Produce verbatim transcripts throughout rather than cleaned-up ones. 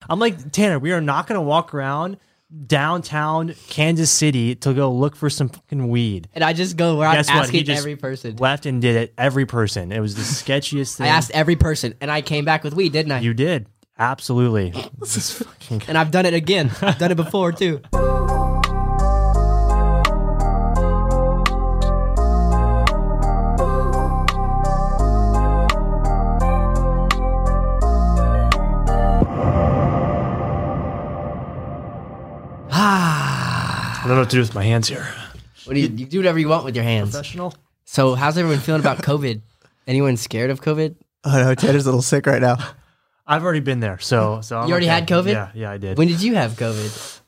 I'm like, Tanner, we are not going to walk around downtown Kansas City to go look for some fucking weed. And I just go around Guess what? asking He just every person. left and did it. Every person. It was the sketchiest thing. I asked every person, and I came back with weed, didn't I? You did. Absolutely. This fucking... And I've done it again. I've done it before, too. I don't know what to do with my hands here. What do you, you do whatever you want with your hands. Professional. So how's everyone feeling about COVID? Anyone scared of COVID? Oh no, Tanner's a little sick right now. I've already been there, so so I'm You already okay. had COVID? Yeah, yeah, I did. When did you have COVID?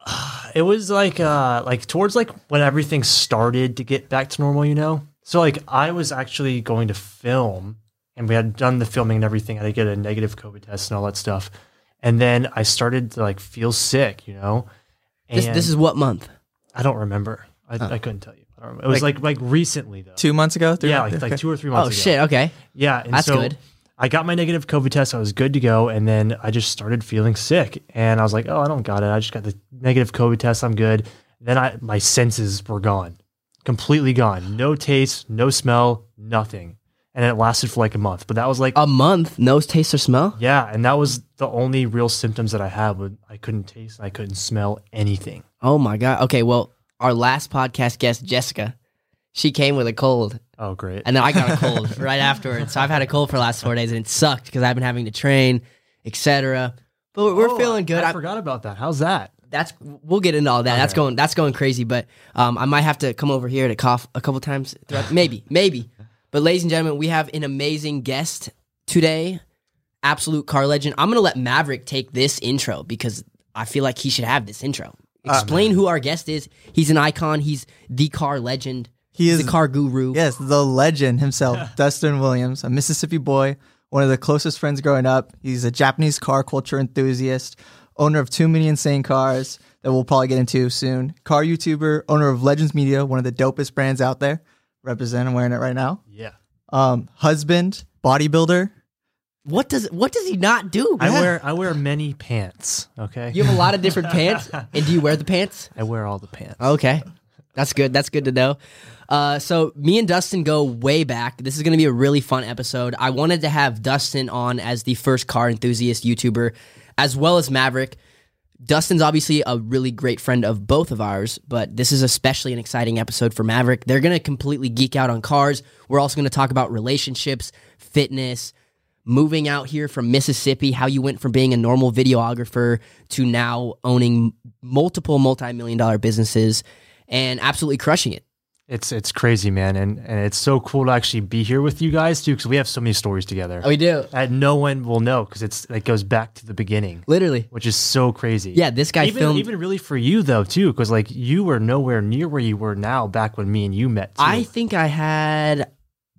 It was like uh like towards like when everything started to get back to normal, you know. So like I was actually going to film, and we had done the filming and everything. I had to get a negative COVID test and all that stuff, and then I started to like feel sick, you know. This, And this is what month? I don't remember. I, Oh. I couldn't tell you. I don't remember. It was like like, recently though. Two months ago? Three Yeah, months? like, like Okay. two or three months Oh, ago. shit. Okay. Yeah, and That's so good. I got my negative COVID test. I was good to go, and then I just started feeling sick, and I was like, "Oh, I don't got it. I just got the negative COVID test. I'm good." Then I my senses were gone, completely gone. No taste, no smell, nothing, and it lasted for like a month. But that was like, A month? No taste or smell? yeah, and that was the only real symptoms that I had. When I couldn't taste, and I couldn't smell anything. Oh, my God. Okay, well, our last podcast guest, Jessica, she came with a cold. Oh, great! And then I got a cold right afterwards. So I've had a cold for the last four days, and it sucked because I've been having to train, et cetera. But we're, we're Oh, feeling good. I, I- forgot about that. How's that? That's we'll get into all that. That's Okay. going that's going crazy. But um, I might have to come over here to cough a couple times. Throughout, maybe, maybe. But ladies and gentlemen, we have an amazing guest today. Absolute car legend. I'm gonna let Maverick take this intro because I feel like he should have this intro. Explain who our guest is. He's an icon. He's the car legend. He He's is the car guru. Yes, the legend himself, Dustin Williams, a Mississippi boy, one of the closest friends growing up. He's a Japanese car culture enthusiast, owner of too many insane cars that we'll probably get into soon. Car YouTuber, owner of Legends Media, one of the dopest brands out there. Represent, I'm wearing it right now. Yeah, Um, husband, bodybuilder. What does what does he not do? I Yeah. wear I wear many pants. Okay, You have a lot of different pants, and do you wear the pants? I wear all the pants. Okay. That's good. That's good to know. Uh, so me and Dustin go way back. This is going to be a really fun episode. I wanted to have Dustin on as the first car enthusiast YouTuber, as well as Maverick. Dustin's obviously a really great friend of both of ours, but this is especially an exciting episode for Maverick. They're going to completely geek out on cars. We're also going to talk about relationships, fitness, moving out here from Mississippi, how you went from being a normal videographer to now owning multiple multi-million dollar businesses and absolutely crushing it. It's it's crazy, man, and and it's so cool to actually be here with you guys too, because we have so many stories together. Oh, we do. that no one will know because it's it goes back to the beginning, Literally. which is so crazy. Yeah, this guy even filmed. even really for you though too, because like you were nowhere near where you were now back when me and you met. Too. I think I had,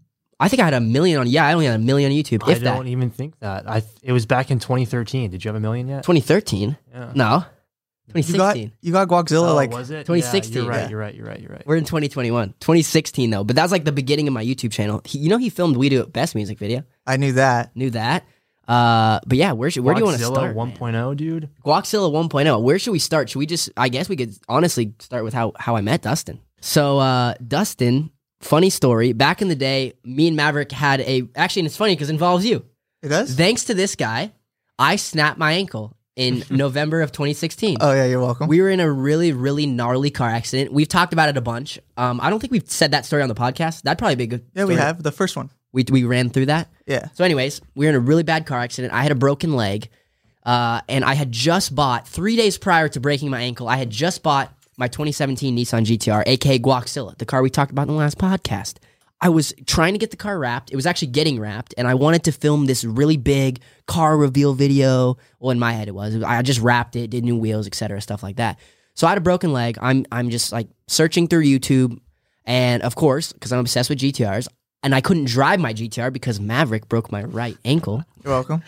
I think I had a million on. Yeah, I only had a million on YouTube. I If don't that, even think that. I it was back in twenty thirteen. Did you have a million yet? twenty thirteen. Yeah. No, twenty You got sixteen. you got Guaxzilla Oh, like was it twenty Yeah, sixteen, you're right. yeah. You're right. You're right. You're right. We're in twenty twenty-one. twenty sixteen though, but that's like the beginning of my YouTube channel. He, you know, he filmed We Do It Best music video. I knew that. Knew that. Uh, but yeah, where should where do you want to Guaxzilla start? one point oh, dude. Guaxzilla one point oh. Where should we start? Should we just? I guess we could honestly start with how how I met Dustin. So uh, Dustin, funny story. Back in the day, me and Maverick had a actually, and it's funny because it involves you. It does? Thanks to this guy, I snapped my ankle in November of twenty sixteen. Oh yeah, you're welcome. We were in a really, really gnarly car accident. We've talked about it a bunch. Um, I don't think we've said that story on the podcast. That'd probably be a good. yeah, we story. have the first one. We we ran through that. Yeah. So, anyways, we were in a really bad car accident. I had a broken leg, uh, and I had just bought three days prior to breaking my ankle. I had just bought my twenty seventeen Nissan G T R, aka Guaxzilla, the car we talked about in the last podcast. I was trying to get the car wrapped. It was actually getting wrapped, and I wanted to film this really big car reveal video. Well, in my head, it was. I just wrapped it, did new wheels, et cetera, stuff like that. So I had a broken leg. I'm I'm just like searching through YouTube, and of course, because I'm obsessed with G T Rs, and I couldn't drive my G T R because Maverick broke my right ankle. You're welcome.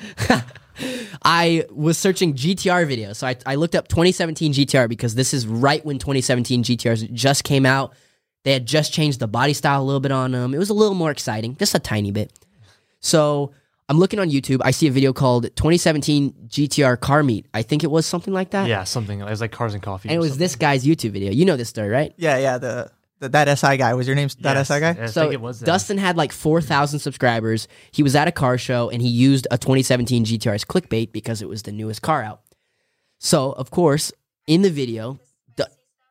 I was searching G T R videos. So I, I looked up twenty seventeen G T R because this is right when twenty seventeen G T Rs just came out. They had just changed the body style a little bit on them. It was a little more exciting, just a tiny bit. So I'm looking on YouTube. I see a video called twenty seventeen G T R car meet. I think it was something like that. Yeah, something. It was like Cars and Coffee. And it was this guy's YouTube video. You know this story, right? Yeah, yeah. The, the that S I guy was your name. That Yes, S I guy. I So think it was that. Dustin had like four thousand subscribers. He was at a car show and he used a twenty seventeen G T R as clickbait because it was the newest car out. So, of course, in the video, Du-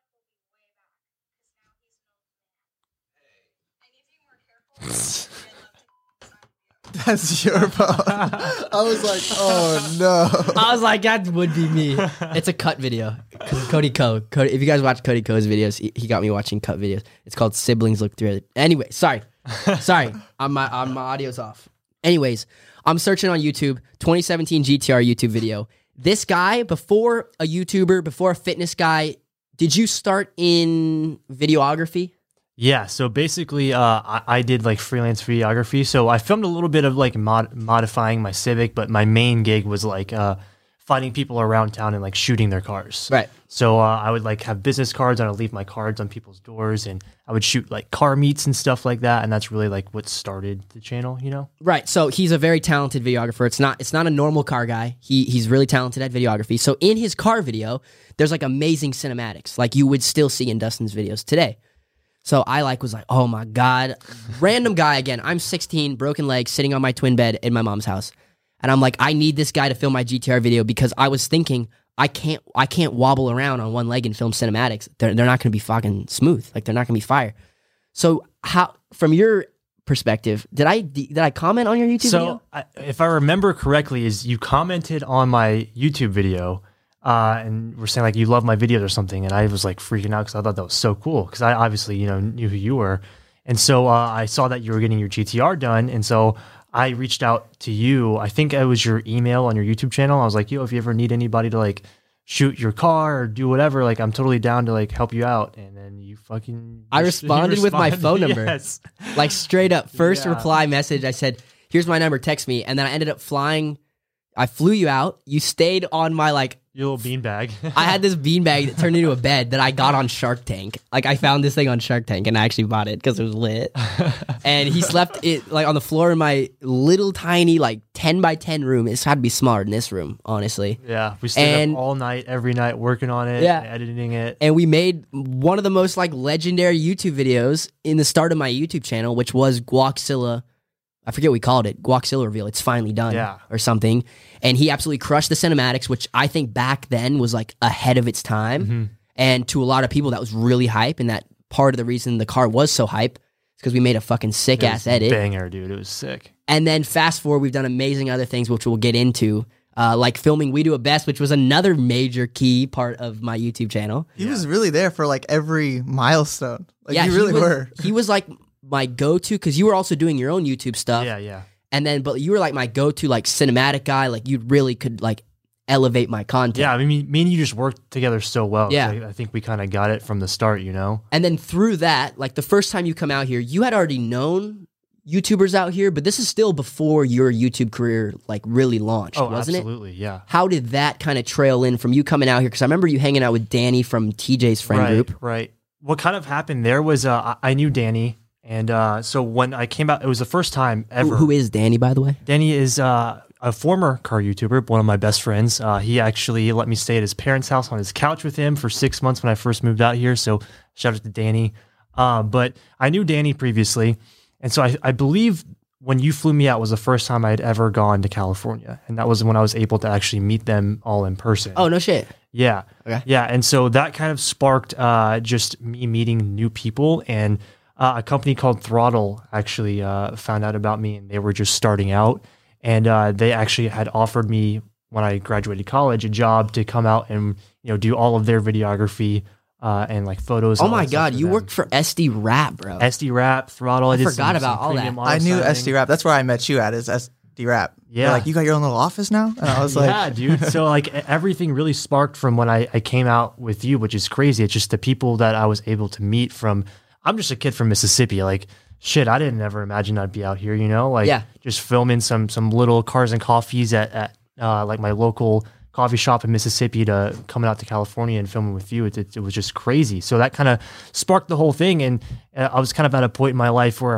That's your fault. I was like, oh no. I was like, that would be me. It's a cut video. Cody Co. Cody, if you guys watch Cody Co's videos, he, he got me watching cut videos. It's called Siblings Look Through It. Anyway, sorry. sorry. I'm, my, I'm, my audio's off. Anyways, I'm searching on YouTube, twenty seventeen G T R YouTube video. This guy, before a YouTuber, before a fitness guy, did you start in videography? Yeah, so basically, uh, I, I did like freelance videography. So I filmed a little bit of like mod- modifying my Civic, but my main gig was like uh, finding people around town and like shooting their cars. Right. So uh, I would like have business cards and I'd leave my cards on people's doors, and I would shoot like car meets and stuff like that. And that's really like what started the channel, you know? Right. So he's a very talented videographer. It's not it's not a normal car guy. He he's really talented at videography. So in his car video, there's like amazing cinematics, like you would still see in Dustin's videos today. So I like was like, oh my God. Random guy again. I'm sixteen, broken leg, sitting on my twin bed in my mom's house. And I'm like, I need this guy to film my G T R video because I was thinking I can't I can't wobble around on one leg and film cinematics. They're they're not gonna be fucking smooth. Like they're not gonna be fire. So how from your perspective, did I did I comment on your YouTube so video? I, if I remember correctly, is you commented on my YouTube video uh, and were saying like you love my videos or something, and I was like freaking out because I thought that was so cool because I obviously you know knew who you were, and so uh, I saw that you were getting your G T R done, and so I reached out to you. I think it was your email on your YouTube channel. I was like, yo, if you ever need anybody to like shoot your car or do whatever, like I'm totally down to like help you out. And then you fucking I you responded with my responded, phone number. yes. Like straight up, first Yeah. reply message, I said, here's my number, text me. And then I ended up flying. I flew you out. You stayed on my like Your little beanbag. I had this beanbag that turned into a bed that I got on Shark Tank. Like I found this thing on Shark Tank and I actually bought it because it was lit. And he slept it like on the floor in my little tiny like ten by ten room. It's had to be smaller than this room, honestly. Yeah, we stayed And- up all night, every night, working on it, Yeah. editing it. And we made one of the most like legendary YouTube videos in the start of my YouTube channel, which was Guaxilla. I forget what we called it. Guaxilla reveal. It's finally done, Yeah. or something. And he absolutely crushed the cinematics, which I think back then was like ahead of its time. Mm-hmm. And to a lot of people, that was really hype. And that part of the reason the car was so hype is because we made a fucking sick It ass was a edit. banger, dude. It was sick. And then fast forward, we've done amazing other things, which we'll get into, uh, like filming We Do It Best, which was another major key part of my YouTube channel. He was really there for like every milestone. Like yeah, you really he was, were. He was like my go-to because you were also doing your own YouTube stuff. Yeah, yeah. And then, but you were like my go-to like cinematic guy. Like you really could like elevate my content. Yeah, I mean, me and you just worked together so well. 'cause Yeah. I, I think we kind of got it from the start, you know? And then through that, like the first time you come out here, you had already known YouTubers out here, but this is still before your YouTube career like really launched, Oh, wasn't it? absolutely, yeah. How did that kind of trail in from you coming out here? Because I remember you hanging out with Danny from T J's friend right, group. Right. What kind of happened there was uh, I I knew Danny. And uh, so when I came out, it was the first time ever. Who, who is Danny, by the way? Danny is uh, a former car YouTuber, one of my best friends. Uh, he actually let me stay at his parents' house on his couch with him for six months when I first moved out here. So shout out to Danny. Uh, but I knew Danny previously. And so I, I believe when you flew me out was the first time I had ever gone to California. And that was when I was able to actually meet them all in person. Oh, no shit. Yeah. Okay. Yeah. And so that kind of sparked uh, just me meeting new people. And uh, a company called Throttle actually uh, found out about me, and they were just starting out. And uh, they actually had offered me, when I graduated college, a job to come out and you know do all of their videography uh, and like photos. Oh and all my that stuff God, for you them. worked for S D Rap, bro. S D Rap, Throttle. I, did forgot some- about some all that. premium I knew auto S D styling. Rap. That's where I met you at, is S D Rap. You're Yeah. like, you got your own little office now? And I was like, yeah, dude. So like e- everything really sparked from when I, I came out with you, which is crazy. It's just the people that I was able to meet from. I'm just a kid from Mississippi. Like shit, I didn't ever imagine I'd be out here. You know, like Yeah. just filming some some little cars and coffees at at uh, like my local coffee shop in Mississippi to coming out to California and filming with you. It, it, it was just crazy. So that kind of sparked the whole thing, and uh, I was kind of at a point in my life where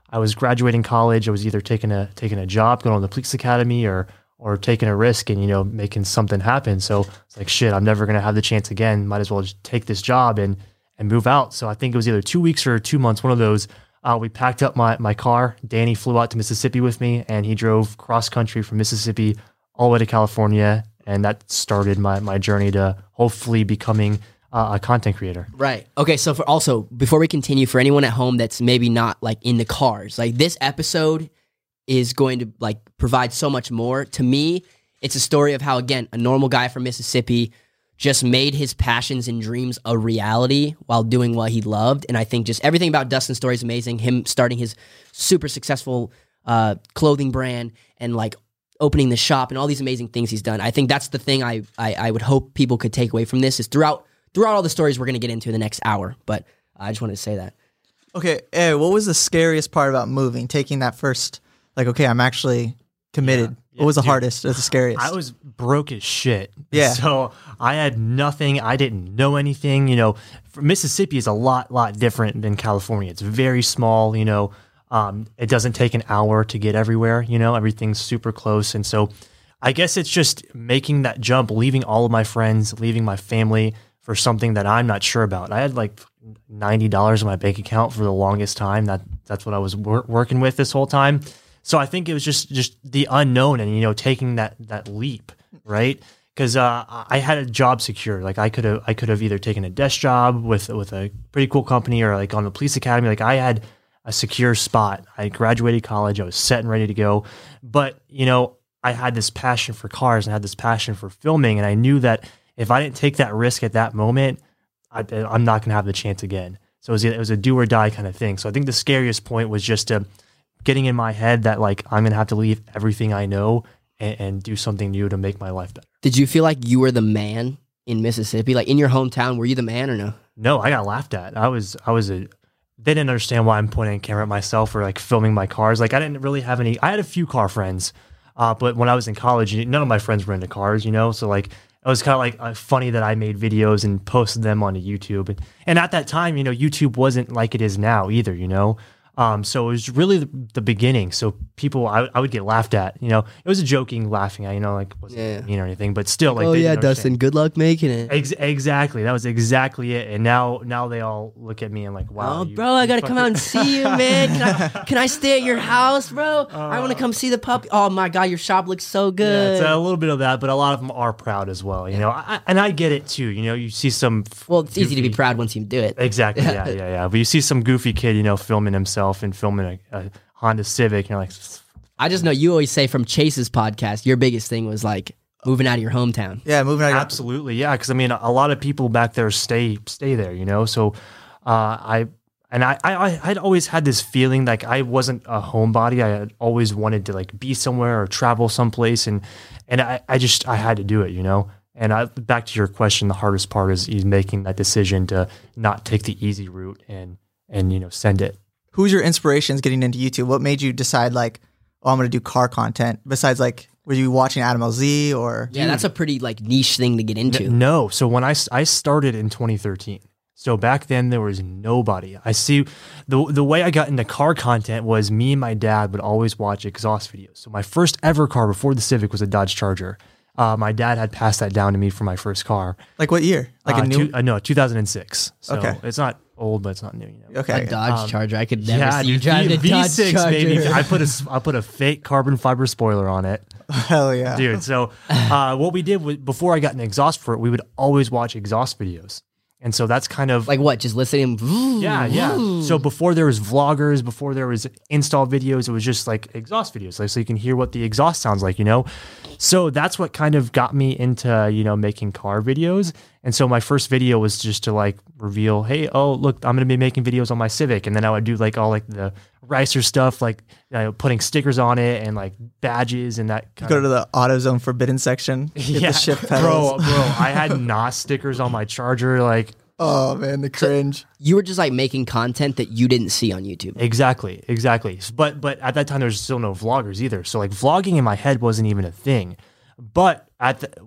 I was graduating college. I was either taking a taking a job, going to the police academy, or or taking a risk and, you know, making something happen. So it's like, shit, I'm never going to have the chance again. Might as well just take this job and and move out. So I think it was either two weeks or two months, one of those. Uh, we packed up my, my car. Danny flew out to Mississippi with me, and he drove cross country from Mississippi all the way to California. And that started my, my journey to hopefully becoming uh, a content creator. Right. Okay. So for also, before we continue, for anyone at home that's maybe not like into cars, like this episode is going to like provide so much more. To me, it's a story of how, again, a normal guy from Mississippi just made his passions and dreams a reality while doing what he loved. And I think just everything about Dustin's story is amazing. Him starting his super successful uh, clothing brand and like opening the shop and all these amazing things he's done. I think that's the thing I, I, I would hope people could take away from this is throughout throughout all the stories we're going to get into in the next hour. But I just wanted to say that. Okay, hey, what was the scariest part about moving? Taking that first, like, okay, I'm actually committed. Yeah, what was the dude, hardest or the scariest? I was broke as shit. Yeah. So I had nothing. I didn't know anything. You know, Mississippi is a lot, lot different than California. It's very small, you know. Um, it doesn't take an hour to get everywhere, you know, everything's super close. And so I guess it's just making that jump, leaving all of my friends, leaving my family for something that I'm not sure about. I had like ninety dollars in my bank account for the longest time. That That's what I was wor- working with this whole time. So I think it was just, just the unknown and, you know, taking that, that leap, right? Because uh, I had a job secure. Like I could have I could have either taken a desk job with, with a pretty cool company or like on the police academy. Like I had a secure spot. I graduated college. I was set and ready to go. But, you know, I had this passion for cars and I had this passion for filming. And I knew that if I didn't take that risk at that moment, I, I'm not going to have the chance again. So it was, it was a do or die kind of thing. So I think the scariest point was just to getting in my head that like, I'm going to have to leave everything I know and, and do something new to make my life better. Did you feel like you were the man in Mississippi? Like in your hometown, were you the man or no? No, I got laughed at. I was, I was a, they didn't understand why I'm pointing a camera at myself or like filming my cars. Like I didn't really have any, I had a few car friends, uh, but when I was in college, none of my friends were into cars, you know? So like, it was kind of like uh, funny that I made videos and posted them onto YouTube. And, and at that time, you know, YouTube wasn't like it is now either, you know? Um, so it was really the, the beginning. So people, I, I would get laughed at, you know, it was a joking laughing at, you know, like wasn't Yeah. mean or anything, but still like, Oh they yeah, didn't understand. Dustin, good luck making it. Ex- exactly. That was exactly it. And now, now they all look at me and like, wow. Oh, you- bro, I you gotta come fucking- out and see you, man. Can I, can I stay at your house, bro? I want to come see the puppy. Oh my god, your shop looks so Yeah, good. it's a little bit of that, but a lot of them are proud as well, you know, I, and I get it too. You know, you see some. f- well, it's easy to be goofy- proud once you do it. Exactly. Yeah, yeah, yeah. But you see some goofy kid, you know, filming himself and filming a, a Honda Civic, and you're like, I just know you always say from Chase's podcast, your biggest thing was like moving out of your hometown. yeah, moving out. absolutely, yeah. Because I mean, a lot of people back there stay stay there, you know. So, uh, I and I, I I had always had this feeling like I wasn't a homebody. I had always wanted to like be somewhere or travel someplace, and and I, I just I had to do it, you know. And I, back to your question, the hardest part is, is making that decision to not take the easy route and and you know send it. Who's your inspirations getting into YouTube? What made you decide like, oh, I'm going to do car content? Besides, like, were you watching Adam L Z or? Yeah, that's a pretty like niche thing to get into. No. So when I, s- I started in twenty thirteen, so back then there was nobody. I see the the way I got into car content was me and my dad would always watch exhaust videos. So my first ever car before the Civic was a Dodge Charger. Uh, my dad had passed that down to me for my first car. Like what year? Like uh, a new? two, uh, no, two thousand six. So Okay. it's not old, but it's not new. You know? okay. A Dodge Um, Charger. I could never Yeah, see you dude, drive V- a Dodge V6, Charger. baby. I put a s- I put a fake carbon fiber spoiler on it. Hell yeah. Dude, so uh, what we did was, before I got an exhaust for it, we would always watch exhaust videos. And so that's kind of Like what? Just listening. yeah, yeah. So before there was vloggers, before there was install videos, it was just like exhaust videos, like so you can hear what the exhaust sounds like, you know. So that's what kind of got me into, you know, making car videos. And so my first video was just to like reveal, hey, oh look, I'm gonna be making videos on my Civic, and then I would do like all like the Ricer stuff, like you know, putting stickers on it and like badges and that. Kind Go of, to the AutoZone forbidden section. Get yeah, the shift bro, pedals. bro. I had N O S stickers on my Charger, like. Oh man, the cringe. You were just like making content that you didn't see on YouTube. Exactly, exactly. But but at that time, there was still no vloggers either. So like vlogging in my head wasn't even a thing. But at the,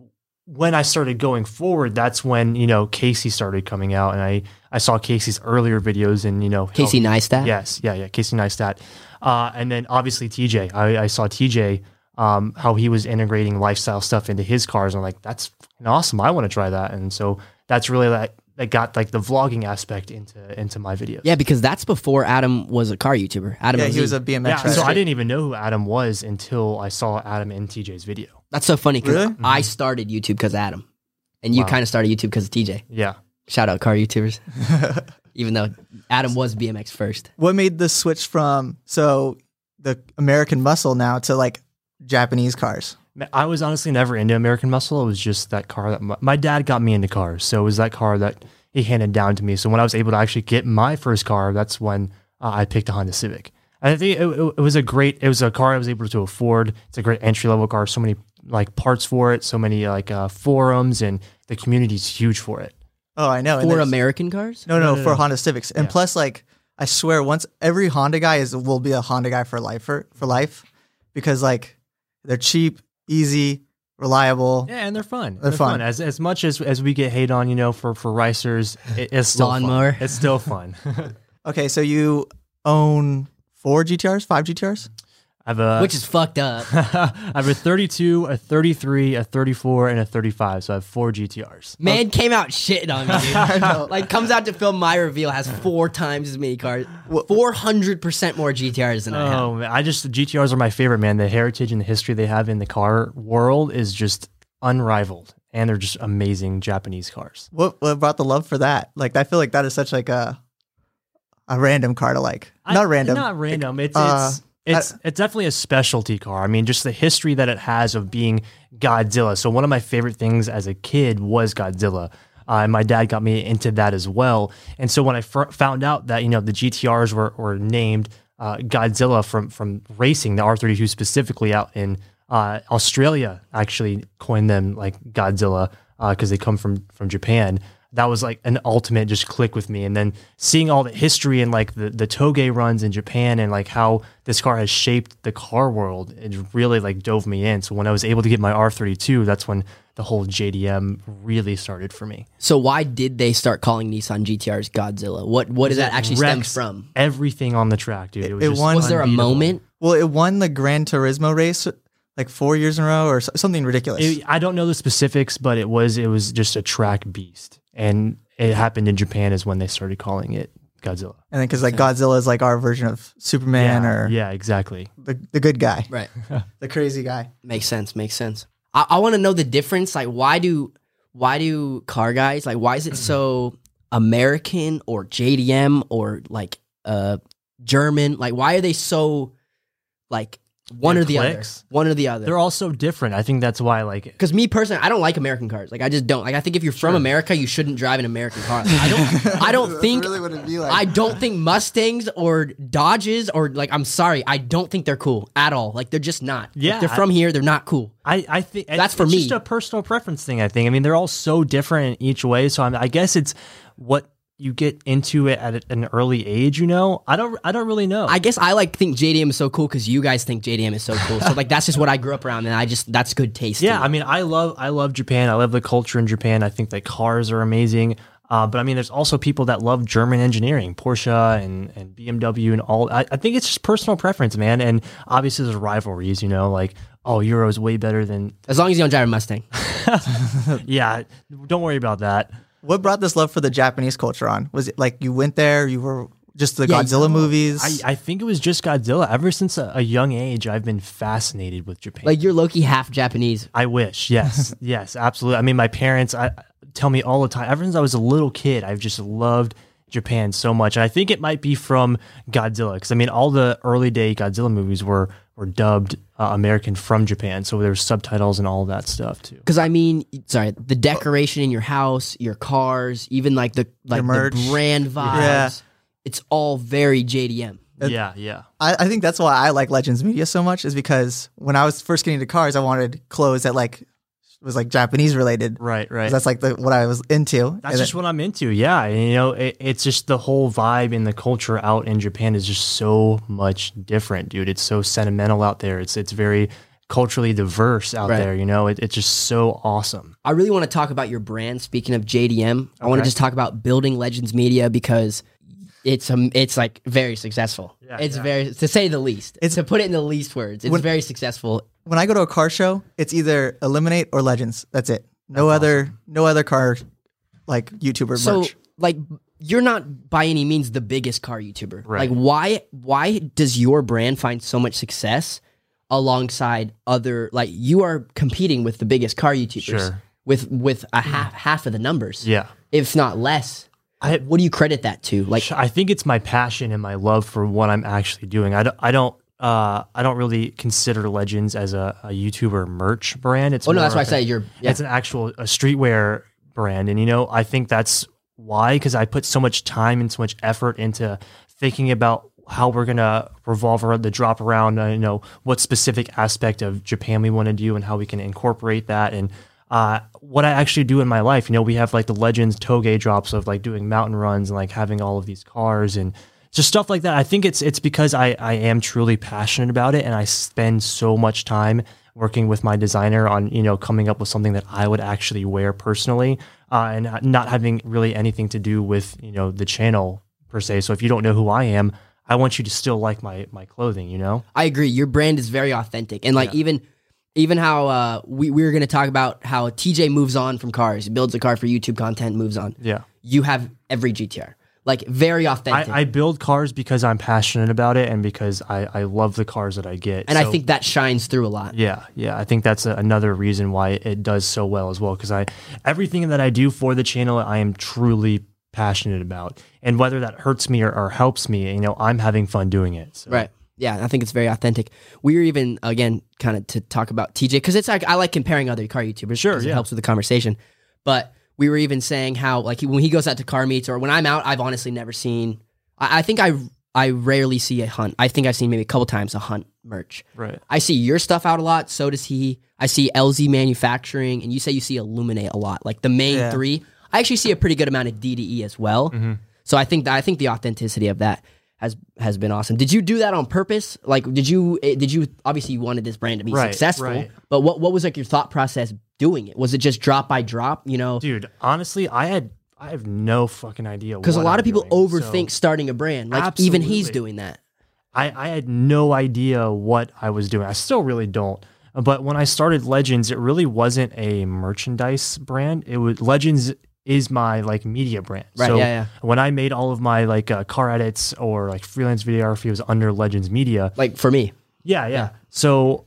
when I started going forward, that's when, you know, Casey started coming out, and I, I saw Casey's earlier videos and, you know, Casey how, Neistat? Yes. Yeah. Yeah. Casey Neistat. Uh, and then obviously T J, I, I saw T J, um, how he was integrating lifestyle stuff into his cars. And I'm like, that's awesome. I want to try that. And so that's really like, that got like the vlogging aspect into, into my videos. Yeah, because that's before Adam was a car YouTuber. Adam Yeah, O Z. he was a B M X Yeah, rider. so I didn't even know who Adam was until I saw Adam in T J's video. That's so funny because Really? I started YouTube because of Adam. And you Wow. kind of started YouTube because of T J. Yeah. Shout out car YouTubers. Even though Adam was B M X first. What made the switch from so the American muscle now to like Japanese cars? I was honestly never into American Muscle. It was just that car that my, my dad got me into cars. So it was that car that he handed down to me. So when I was able to actually get my first car, that's when uh, I picked a Honda Civic. And I think it, it, it was a great, it was a car I was able to afford. It's a great entry level car. So many like parts for it, so many like uh, forums, and the community's huge for it. Oh, I know. and For there's- American cars? No, no, No, no, for no. Honda Civics. And Yeah. plus, like, I swear, once every Honda guy is will be a Honda guy for life for, for life, because like they're cheap, easy, reliable. Yeah, and they're fun. They're fun. As as much as, as we get hate on, you know, for for ricers, it, it's still Lawnmower. fun. It's still fun. Okay, so you own four G T Rs, five G T Rs? I have a Which is fucked up. I have a thirty-two, a thirty-three, a thirty-four, and a thirty-five. So I have four G T Rs. Man came out shitting on me, dude. I know. Like, comes out to film my reveal, has four times as many cars. four hundred percent more G T Rs than I have. Oh man, I just the G T Rs are my favorite, man. The heritage and the history they have in the car world is just unrivaled, and they're just amazing Japanese cars. What what brought the love for that? Like, I feel like that is such like a a random car to like. I- Not random. Not random. It's uh, it's it's it's definitely a specialty car. I mean, just the history that it has of being Godzilla. So one of my favorite things as a kid was Godzilla. Uh, and my dad got me into that as well. And so when I f- found out that, you know, the G T Rs were, were named uh, Godzilla from from racing, the R thirty-two specifically out in uh, Australia actually coined them like Godzilla because they come from from Japan. That was like an ultimate just click with me. And then seeing all the history and like the, the Toge runs in Japan and like how this car has shaped the car world, it really like dove me in. So when I was able to get my R thirty-two, that's when the whole J D M really started for me. So why did they start calling Nissan G T Rs Godzilla? What what does that actually stem Wrecks from? Everything on the track, dude. It was, It just won- Was there a unbeatable. moment? Well, it won the Gran Turismo race like four years in a row or so- something ridiculous. It- I don't know the specifics, but it was it was just a track beast. And it happened in Japan is when they started calling it Godzilla. and then because like Godzilla is like our version of Superman yeah, or yeah, exactly. the, the good guy, Right. the crazy guy. Makes sense. Makes sense. I, I want to know the difference. Like, why do why do car guys like? Why is it so American or J D M or like uh German? Like, why are they so like one Their or the clicks? other? One or the other. They're all so different. I think that's why I like it. Because me personally, I don't like American cars. Like, I just don't. Like, I think if you're from America, you shouldn't drive an American car. Like, I don't. I don't think. really what it'd be like. I don't think Mustangs or Dodges or like. I'm sorry. I don't think they're cool at all. Like, they're just not. Like, Yeah, they're I- from here. They're not cool. I, I think That's it's for me. just a personal preference thing. I think. I mean, they're all so different in each way. So I'm, I guess it's what you get into it at an early age. You know, I don't. I don't really know. I guess I like think J D M is so cool because you guys think J D M is so cool. So like that's just what I grew up around, and I just that's good taste. to yeah, me. I mean, I love. I love Japan. I love the culture in Japan. I think the cars are amazing. Uh, but I mean, there's also people that love German engineering, Porsche and, and B M W and all. I, I think it's just personal preference, man. And obviously, there's rivalries. You know, like oh, Euro's way better than. as long as you don't drive a Mustang. Yeah, don't worry about that. What brought this love for the Japanese culture on? Was it like you went there, you were just the Yeah, Godzilla no, movies? I, I think it was just Godzilla. Ever since a, a young age, I've been fascinated with Japan. Like you're low key half Japanese. I wish. Yes. yes, absolutely. I mean, my parents I, tell me all the time, ever since I was a little kid, I've just loved Japan so much. And I think it might be from Godzilla. Because, I mean, all the early day Godzilla movies were, were dubbed uh, American from Japan. So there's subtitles and all that stuff, too. Because I mean, sorry, the decoration in your house, your cars, even like the like the merch. brand vibes. Yeah. It's all very J D M. Yeah, yeah. I, I think that's why I like Legends Media so much is because when I was first getting into cars, I wanted clothes that like was like Japanese related. Right, right. 'Cause that's like the, what I was into. That's And just then- what I'm into. Yeah. And, you know, it, it's just the whole vibe and the culture out in Japan is just so much different, dude. It's so sentimental out there. It's it's very, culturally diverse out Right. there. You know, it, it's just so awesome. I really want to talk about your brand. Speaking of J D M, I want to Okay. just talk about building Legends Media because it's um it's like very successful. Yeah, it's yeah. very, to say the least. It's to put it in the least words. It's When- very successful. When I go to a car show, it's either Eliminate or Legends. That's it. No That's other no other car like YouTuber So merch. like you're not by any means the biggest car YouTuber. Right. Like why why does your brand find so much success alongside other, like you are competing with the biggest car YouTubers Sure. with with a half half of the numbers. Yeah. If not less. I, What do you credit that to? Like I think it's my passion and my love for what I'm actually doing. I don't, I don't, uh, I don't really consider Legends as a, a YouTuber merch brand. It's Oh no, more that's why I of a- say you're yeah. It's an actual a streetwear brand, and you know, I think that's why, because I put so much time and so much effort into thinking about how we're gonna revolve around the drop around. Uh, you know, what specific aspect of Japan we want to do, and how we can incorporate that, and uh, what I actually do in my life. You know, we have like the Legends Toge drops of like doing mountain runs and like having all of these cars and just stuff like that. I think it's it's because I I am truly passionate about it, and I spend so much time working with my designer on, you know, coming up with something that I would actually wear personally, uh, and not having really anything to do with, you know, the channel per se. So if you don't know who I am, I want you to still like my my clothing, you know? I agree. Your brand is very authentic, and like even even how uh, we we were going to talk about how T J moves on from cars, he builds a car for YouTube content, moves on. Yeah. You have every G T R, like very authentic, I, I build cars because I'm passionate about it and because I, I love the cars that I get. and I So- think that shines through a lot. Yeah, yeah, I think that's a, another reason why it does so well as well. Because I, everything that I do for the channel, I am truly passionate about, and whether that hurts me or, or helps me, you know, I'm having fun doing it. So. Right. Yeah, I think it's very authentic. We were even again kind of to talk about T J because it's like I like comparing other car YouTubers. Sure, 'cause it yeah. helps with the conversation. But we were even saying how like he, when he goes out to car meets or when I'm out, I've honestly never seen. I, I think I I rarely see a hunt. I think I've seen maybe a couple times a hunt merch. Right. I see your stuff out a lot. So does he. I see L Z Manufacturing, and you say you see Illuminate a lot. Like the main Yeah. three. I actually see a pretty good amount of D D E as well. Mm-hmm. So I think that I think the authenticity of that has has been awesome. Did you do that on purpose? Like, did you eh, did you obviously you wanted this brand to be Right, successful, right. but what what was like your thought process doing it? Was it just drop by drop? You know, Dude, honestly, I had I have no fucking idea because a what lot I'm of people doing. overthink So starting a brand. Like even he's Absolutely. doing that. I, I had no idea what I was doing. I still really don't. But when I started Legends, it really wasn't a merchandise brand. It was Legends is my like media brand. Right, So yeah, yeah. when I made all of my like uh, car edits or like freelance videography, it was under Legends Media. Like for me, Yeah, yeah. So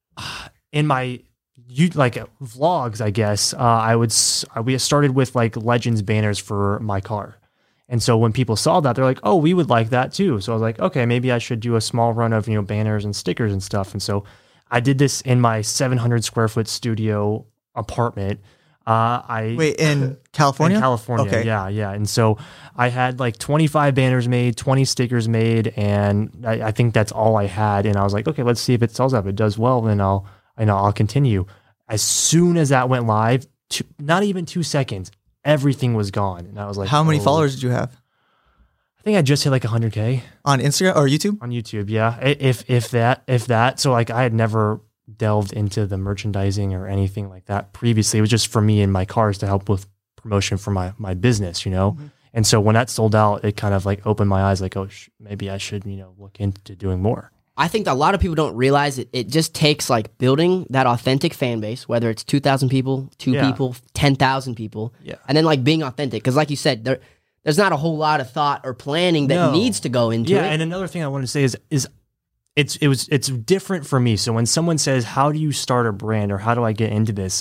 in my you like uh, vlogs, I guess uh, I would s- uh, we started with like Legends banners for my car, and so when people saw that, they're like, "Oh, we would like that too." So I was like, "Okay, maybe I should do a small run of you know banners and stickers and stuff." And so I did this in my seven hundred square foot studio apartment. Uh, I Wait, in California? in California. Okay. Yeah, yeah. And so I had like twenty-five banners made, twenty stickers made, and I, I think that's all I had. And I was like, okay, let's see if it sells out. If it does well, then I'll, I know I'll continue. As soon as that went live, two, not even two seconds, everything was gone. And I was like, How many oh. followers did you have? I think I just hit like one hundred K On Instagram or YouTube? on YouTube. Yeah, I- if if that if that. So like I had never delved into the merchandising or anything like that previously. It was just for me and my cars to help with promotion for my my business, you know. Mm-hmm. And so when that sold out, it kind of like opened my eyes, like, oh, sh- maybe I should, you know, look into doing more. I think that a lot of people don't realize it. It just takes like building that authentic fan base, whether it's two thousand people, two Yeah. people, ten thousand people, Yeah. and then like being authentic. Because like you said, there there's not a whole lot of thought or planning that No. needs to go into Yeah, it. and another thing I want to say is is it's it was it's different for me. So when someone says, "How do you start a brand?" or "How do I get into this?"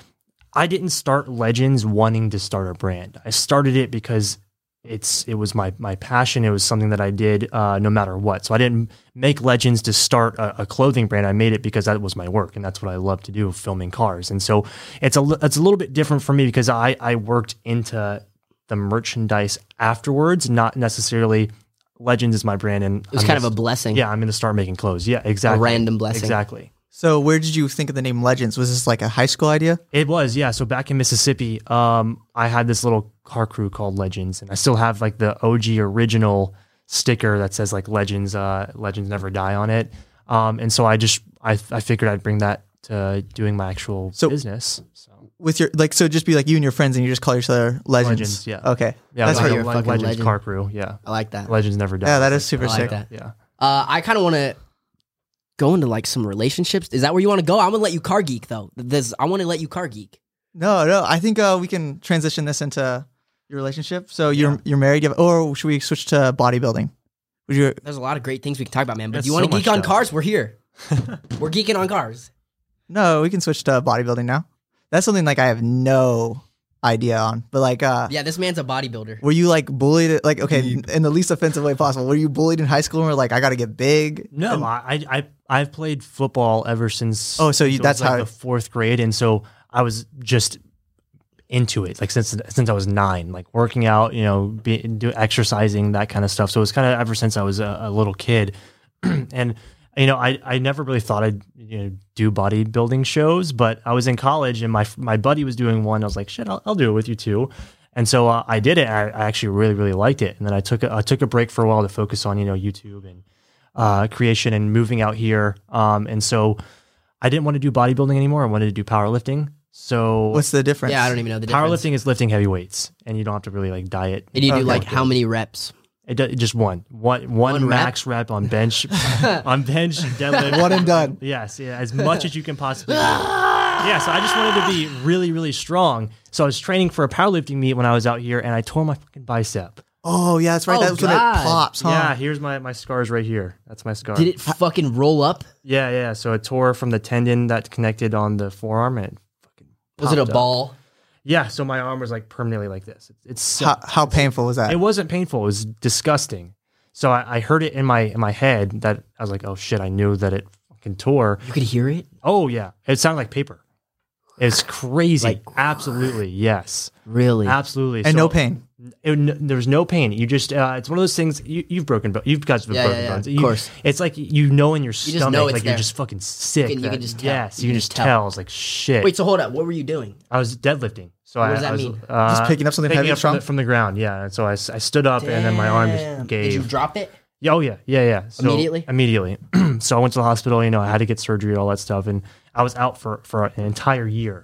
I didn't start Legends wanting to start a brand. I started it because it's it was my my passion. It was something that I did uh, no matter what. So I didn't make Legends to start a, a clothing brand. I made it because that was my work and that's what I love to do, filming cars. And so it's a li- it's a little bit different for me because I I worked into the merchandise afterwards, not necessarily. Legends is my brand, and it was I'm kind of gonna- a blessing. yeah. I'm going to start making clothes. Yeah, exactly. random blessing. Exactly. So where did you think of the name Legends? Was this like a high school idea? It was, yeah. So back in Mississippi, um, I had this little car crew called Legends, and I still have like the O G original sticker that says like Legends, uh, Legends never die on it. Um, and so I just I I figured I'd bring that to doing my actual So- business. So With your like, so just be like you and your friends, and you just call each other legends. Legends, yeah. Okay. yeah, That's like, pretty. you're a like fucking Legends legend. car crew. Yeah, I like that. Legends never die. Yeah, that is super I like sick. that. Yeah. Uh, I kind of want to go into like some relationships. Is that where you want to go? I'm gonna let you car geek though. This I want to let you car geek. No, no. I think uh, we can transition this into your relationship. So you're Yeah. you're married, you have, or should we switch to bodybuilding? Would you? There's a lot of great things we can talk about, man. But That's do you want to so geek much on stuff. cars? We're here. We're geeking on cars. No, we can switch to bodybuilding now. That's something like I have no idea on. But like, uh, Yeah, this man's a bodybuilder. were you like bullied? Like, okay, in the least offensive way possible. Were you bullied in high school and were like, I got to get big? No, And- I, I I've played football ever since. Oh, so you- it was, that's like how- the fourth grade, and so I was just into it, like since since I was nine, like working out, you know, be, do exercising, that kind of stuff. So it's kind of ever since I was a, a little kid, and you know, I I never really thought I'd you know do bodybuilding shows, but I was in college and my my buddy was doing one. I was like, shit, I'll, I'll do it with you too. And so uh, I did it. I, I actually really really liked it, and then I took a, I took a break for a while to focus on you know YouTube and uh, creation and moving out here. Um, and so I didn't want to do bodybuilding anymore. I wanted to do powerlifting. So What's the difference? Yeah, I don't even know the difference. powerlifting is lifting heavy weights, and you don't have to really like diet. And you do Okay. like how many reps? It does, just one, one, one One rep? max rep on bench, on bench deadlift. One and done. Yes, yeah, as much as you can possibly do. Yeah, so I just wanted to be really, really strong. So I was training for a powerlifting meet when I was out here, and I tore my fucking bicep. Oh yeah, that's right. Oh, That's when it God. pops, huh? Yeah, here's my my scars right here. That's my scar. Did it fucking roll up? Yeah, yeah. So it tore from the tendon that connected on the forearm, and it fucking Was it a popped up. ball? Yeah, so my arm was like permanently like this. It's, it's How, how painful was that? It wasn't painful. It was disgusting. So I, I heard it in my in my head that I was like, oh shit, I knew that it fucking tore. You could hear it? Oh yeah, it sounded like paper. It's crazy. Like- Absolutely, yes, Really? absolutely. and So no pain. It, n- there was no pain. You just uh, it's one of those things. You, you've broken, bo- you guys have Yeah, broken yeah, yeah, bones. of You- course. It's like you know in your just stomach, know it's like you're there. just fucking sick. You can- you that- can just tell. Yes, You you, can can just just tell. tell. It's like shit. Wait, so hold up. What were you doing? I was deadlifting. So What I, does that I was, mean? Uh, Just picking up something picking heavy up and from the, strong? from the ground. Yeah, and so I, s- I stood up, and then my arm Damn. just gave. Did you drop it? Yeah, oh yeah, yeah, yeah. So, Immediately? Immediately. So I went to the hospital. You know, I had to get surgery, all that stuff, and I was out for for an entire year.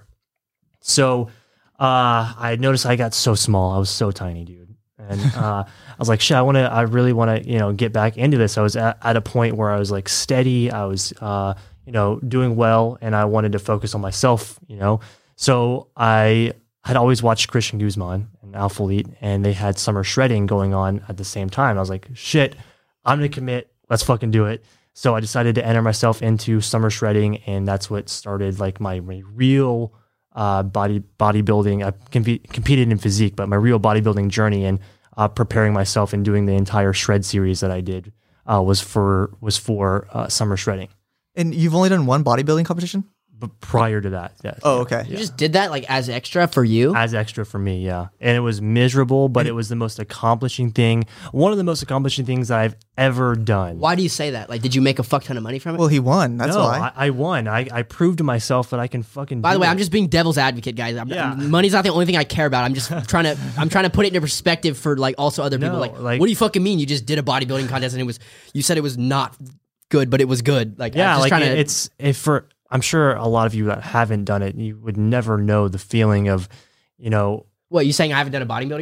So uh, I noticed I got so small. I was so tiny, dude. And uh, I was like, shit, I want to. I really want to, you know, get back into this. I was at, at a point where I was like steady. I was, uh, you know, doing well, and I wanted to focus on myself. You know, so I had always watched Christian Guzman and Alpha Elite, and they had summer shredding going on at the same time. I was like, shit, I'm gonna commit. Let's fucking do it. So I decided to enter myself into summer shredding, and that's what started like my, my real uh, body bodybuilding. I comp- competed in physique, but my real bodybuilding journey and uh, preparing myself and doing the entire shred series that I did uh, was for was for uh, summer shredding. And you've only done one bodybuilding competition? But prior to that, yeah, Oh, okay. You just did that like as extra for you? as extra for me, yeah. And it was miserable, but it was the most accomplishing thing. One of the most accomplishing things that I've ever done. Why do you say that? Like, did you make a fuck ton of money from it? Well, he won. That's no, why. I, I won. I, I proved to myself that I can fucking. By the do way, it. I'm just being devil's advocate, guys. I'm, Yeah. money's not the only thing I care about. I'm just trying to, I'm trying to put it into perspective for like also other people. No, Like, like- what do you fucking mean? You just did a bodybuilding contest and it was, you said it was not good, but it was good. Like, yeah, I'm just like trying to. it's if for. I'm sure a lot of you that haven't done it, you would never know the feeling of, you know, What, you saying I haven't done a bodybuilding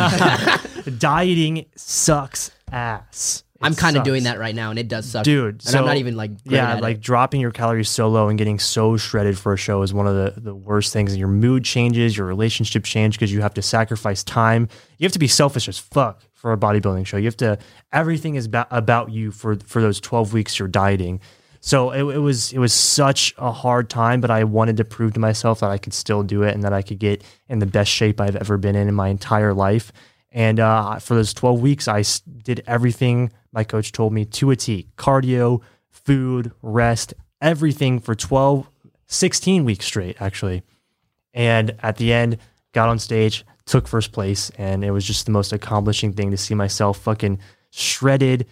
contest? dieting sucks ass. It I'm kind of sucks. doing that right now, and it does suck, Dude, And so- I'm not even like great Yeah, at like it. dropping your calories so low and getting so shredded for a show is one of the, the worst things. And your mood changes, your relationship change because you have to sacrifice time. You have to be selfish as fuck for a bodybuilding show. You have to, everything is about, about you for, for those twelve weeks you're dieting. So it, it was it was such a hard time, but I wanted to prove to myself that I could still do it and that I could get in the best shape I've ever been in in my entire life. And uh, for those twelve weeks, I s- did everything my coach told me to a T. Cardio, food, rest, everything for twelve, sixteen weeks straight, actually. And at the end, got on stage, took first place, and it was just the most accomplishing thing to see myself fucking shredded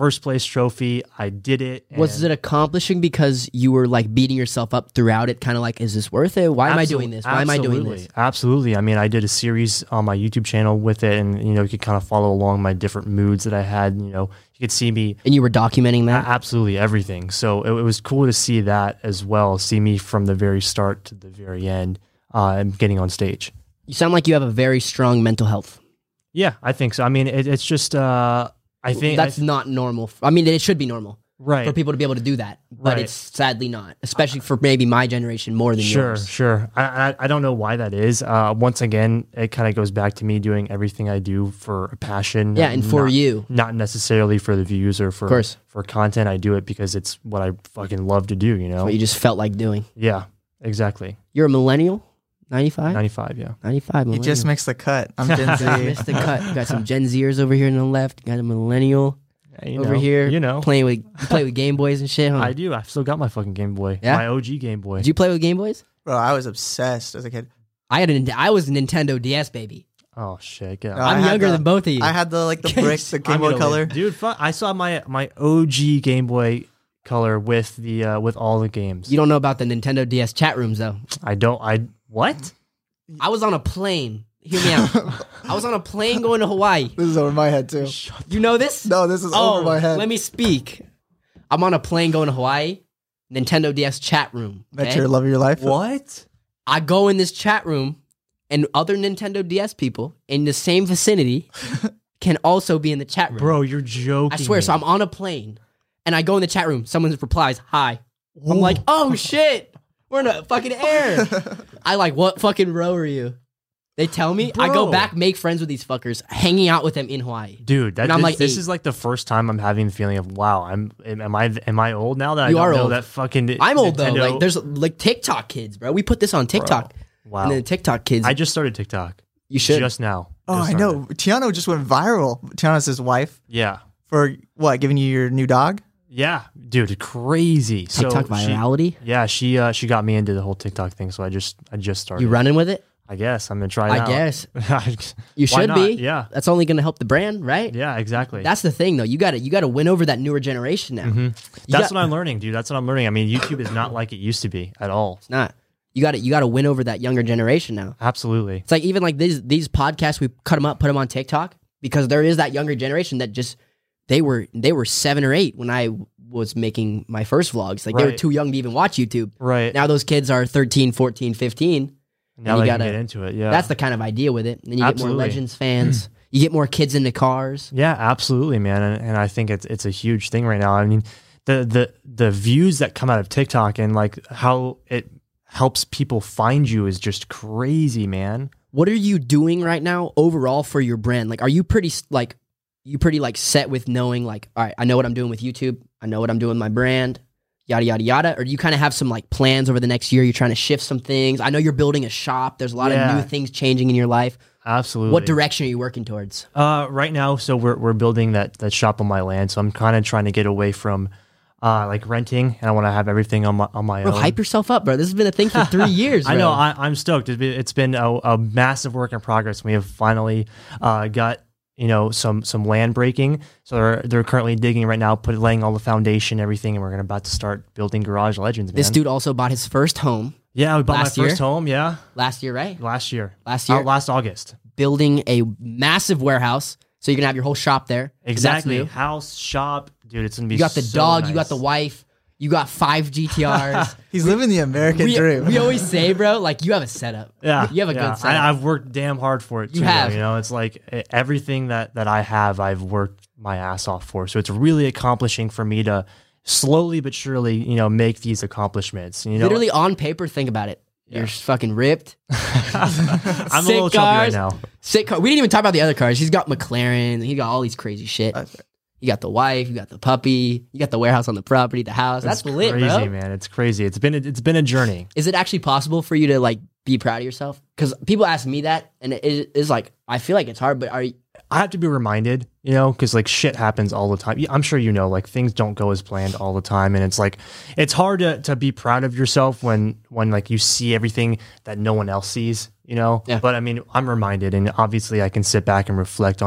first place trophy. I did it. Was it accomplishing because you were like beating yourself up throughout it? Kind of like, is this worth it? Why am I doing this? Why am I doing this? Absolutely. I mean, I did a series on my YouTube channel with it, and you know, you could kind of follow along my different moods that I had. You know, you could see me. And you were documenting that? Absolutely everything. So it, it was cool to see that as well. See me from the very start to the very end, uh, and getting on stage. You sound like you have a very strong mental health. Yeah, I think so. I mean, it, it's just, uh, I think that's I, not normal. I mean, it should be normal, right, for people to be able to do that, but right. it's sadly not, especially for maybe my generation more than sure, yours. Sure, sure. I, I I don't know why that is. Uh, once again, it kind of goes back to me doing everything I do for a passion. Yeah, and for not, you, not necessarily for the views or for of course. for content. I do it because it's what I fucking love to do. You know, what you just felt like doing. Yeah, exactly. You're a millennial. ninety-five? ninety-five, yeah. ninety-five, He just makes the cut. I'm Gen Z. Missed the cut. You got some Gen Zers over here on the left. You got a millennial you over know, here. You know. Playing with, you play with Game Boys and shit, huh? I do. I've still got my fucking Game Boy. Yeah? My O G Game Boy. Did you play with Game Boys? Bro, I was obsessed as a kid. I had a, I was a Nintendo D S baby. Oh, shit. Get No, I'm I had younger the- than both of you. I had the like the brick, the Game Boy Color. Dude, fuck, I saw my my O G Game Boy Color with the uh, with all the games. You don't know about the Nintendo D S chat rooms, though. I don't. I what? I was on a plane. Hear me out. I was on a plane going to Hawaii. This is over my head too. You know this? No, this is oh, over my head. let me speak. I'm on a plane going to Hawaii. Nintendo D S chat room. Met okay? your love of your life. What? I go in this chat room, and other Nintendo D S people in the same vicinity can also be in the chat room. Bro, you're joking. I swear. me. So I'm on a plane, and I go in the chat room. Someone replies, "Hi." I'm like, "Oh shit, we're in the fucking air." I like, what fucking row are you? They tell me. I go Bro. back, make friends with these fuckers, hanging out with them in Hawaii. Dude, that And I'm this, like this eight. is like the first time I'm having the feeling of wow. I'm am I am I old now that You I don't are know old. that fucking I'm old though. Nintendo- Like, there's like TikTok kids, bro. We put this on TikTok, wow. and then the TikTok kids. I just started TikTok. you should. Just now. Oh, Just I started. know. Tiano just went viral. Tiano's his wife Yeah. for what? Giving you your new dog? Yeah, dude, crazy. TikTok so she- virality. yeah, she uh, she got me into the whole TikTok thing, so I just I just started. You running with it? I guess I'm gonna try it I out. guess you Why should not? be. Yeah, That's only going to help the brand, right? yeah, exactly. That's the thing, though. You got to you got to win over that newer generation now. Mhm. You That's got- what I'm learning, dude. That's what I'm learning. I mean, YouTube is not like it used to be at all. It's not. You got to you got to win over that younger generation now. Absolutely. It's like even like these these podcasts, we cut them up, put them on TikTok because there is that younger generation that just they were they were seven or eight when I was making my first vlogs. Like they were Right. too young to even watch YouTube. Right. Now those kids are thirteen, fourteen, fifteen. now you they gotta- can get into it. Yeah. That's the kind of idea with it. And then you get Absolutely. more Legends fans. You get more kids into cars. Yeah, absolutely, man. And, and I think it's it's a huge thing right now. I mean, the the the views that come out of TikTok and like how it helps people find you is just crazy, man. What are you doing right now overall for your brand? Like, are you pretty s- like you pretty like set with knowing like, all right, I know what I'm doing with YouTube. I know what I'm doing with my brand. Yada yada yada. Or do you kind of have some like plans over the next year? You're trying to shift some things. I know you're building a shop. There's a lot Yeah. of new things changing in your life. Absolutely. What direction are you working towards? Uh, right now, so we're we're building that that shop on my land. So I'm kind of trying to get away from uh like renting, and I want to have everything on my on my Bro, own. hype yourself up, bro. This has been a thing for three years. I bro. know. I, I'm stoked. It's been, it's been a, a massive work in progress. We have finally uh, got you know some some land breaking. So they're they're currently digging right now, put laying all the foundation, everything, and we're gonna about to start building Garage Legends. Man. This dude also bought his first home yeah, we bought last my first year? home. Yeah, last year, right? last year. Last year? Uh, last August. Building a massive warehouse. So you're going to have your whole shop there. 'cause that's Exactly. new. House, shop, dude. It's gonna be. You got the so dog, nice. you got the wife, you got five G T Rs. He's living the American we, dream. we always say, bro, like you have a setup. Yeah, You have a yeah. good setup. I, I've worked damn hard for it. You too, have. though, you know, it's like eh, everything that that I have, I've worked my ass off for. So it's really accomplishing for me to slowly but surely, you know, make these accomplishments. You know, Literally on paper, think about it. You're fucking ripped. I'm a sick little chubby right cars. now. Sick car. We didn't even talk about the other cars. He's got McLaren. He got all these crazy shit. That's right. You got the wife. You got the puppy. You got the warehouse on the property. The house. That's It's lit, crazy, bro. man. It's crazy. It's been a, it's been a journey. Is it actually possible for you to like be proud of yourself? Because people ask me that, and it is like I feel like it's hard. But are you? I have to be reminded, you know, because like shit happens all the time. Yeah, I'm sure you know, like things don't go as planned all the time, and it's like it's hard to to be proud of yourself when when like you see everything that no one else sees, you know. Yeah. But I mean, I'm reminded, and obviously I can sit back and reflect on,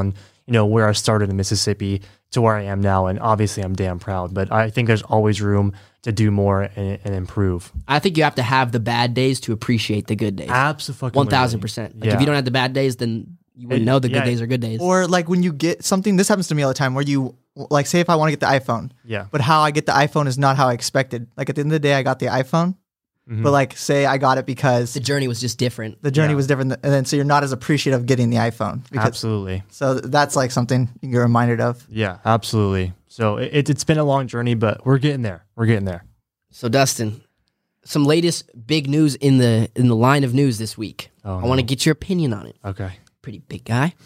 you know, where I started in Mississippi to where I am now. And obviously I'm damn proud, but I think there's always room to do more and, and improve. I think you have to have the bad days to appreciate the good days. Absolutely. one thousand percent. Like Yeah. if you don't have the bad days, then you wouldn't know the good Yeah. days are good days. Or like when you get something, this happens to me all the time, where you like say if I want to get the iPhone, Yeah. but how I get the iPhone is not how I expected. Like at the end of the day, I got the iPhone, but like say I got it because the journey was just different. the journey Yeah. was different, and then so you're not as appreciative of getting the iPhone. Because, Absolutely. So that's like something you get reminded of. Yeah, absolutely. So it, it's been a long journey, but we're getting there. We're getting there. So Dustin, some latest big news in the in the line of news this week. Oh, I want to no. get your opinion on it. Okay. Pretty big guy.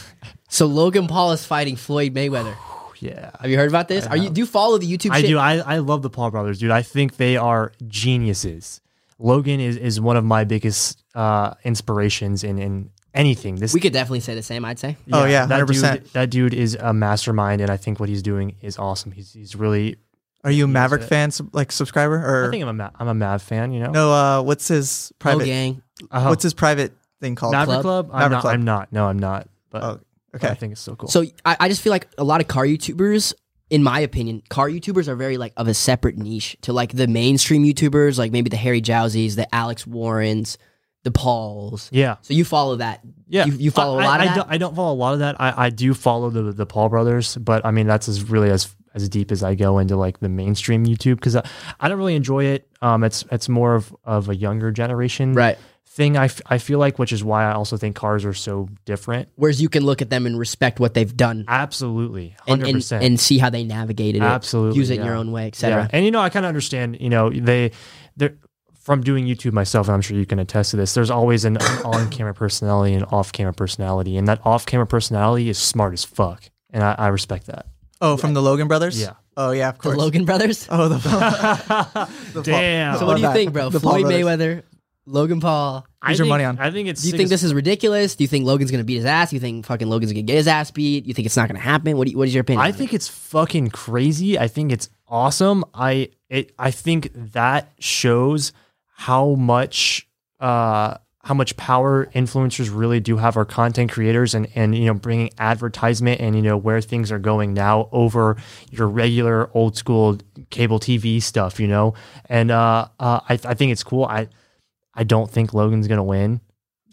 So Logan Paul is fighting Floyd Mayweather. Yeah. Have you heard about this? Are you do you follow the YouTube I shit? do. I, I love the Paul brothers, dude. I think they are geniuses. Logan is, is one of my biggest uh, inspirations in, in anything. This We could definitely say the same, I'd say. Oh, yeah, that one hundred percent. dude, that dude is a mastermind, and I think what he's doing is awesome. He's he's really. Are you a Maverick it. fan, sub- like subscriber, or I think I'm a Ma- I'm a Mav fan. You know. no? Uh, what's his Pro private? gang. Uh-huh. What's his private thing called? Maverick Club? Club? I'm Maverick not. Club. I'm not. No, I'm not. But Oh, but I okay. think it's so cool. So I, I just feel like a lot of car YouTubers, in my opinion, car YouTubers are very like of a separate niche to like the mainstream YouTubers, like maybe the Harry Jowsies, the Alex Warrens, the Pauls. yeah. So you follow that. Yeah, You, you follow a I- lot I, of I that? Don't, I don't follow a lot of that. I, I do follow the the Paul brothers, but I mean that's as really as as deep as I go into like the mainstream YouTube because I, I don't really enjoy it. Um, it's it's more of, of a younger generation Right. thing. I, f- I feel like, which is why I also think cars are so different. Whereas you can look at them and respect what they've done Absolutely, and, hundred and, percent. and see how they navigated it. Absolutely, Use it in yeah. your own way, et Yeah, cetera. and you know I kind of understand. You know they they're from doing YouTube myself, and I'm sure you can attest to this. There's always an on-camera personality and off-camera personality, and that off-camera personality is smart as fuck, and I, I respect that. Oh, from the Logan brothers. Yeah. Oh yeah, of The course. Logan brothers? Oh, the, the Damn. So what do you bad. think, bro? The Paul Floyd brothers. Mayweather, Logan Paul. I Who's your think- money on? I think it's. Do you think this is ridiculous? Do you think Logan's gonna beat his ass? Do you think fucking Logan's gonna get his ass beat? You think it's not gonna happen? What do you, what is your opinion? I on it? think it's fucking crazy. I think it's awesome. I it. I think that shows how much uh how much power influencers really do have our content creators and and you know bringing advertisement and you know where things are going now over your regular old school cable T V stuff. You know, and uh, uh I I think it's cool. I I don't think Logan's gonna win.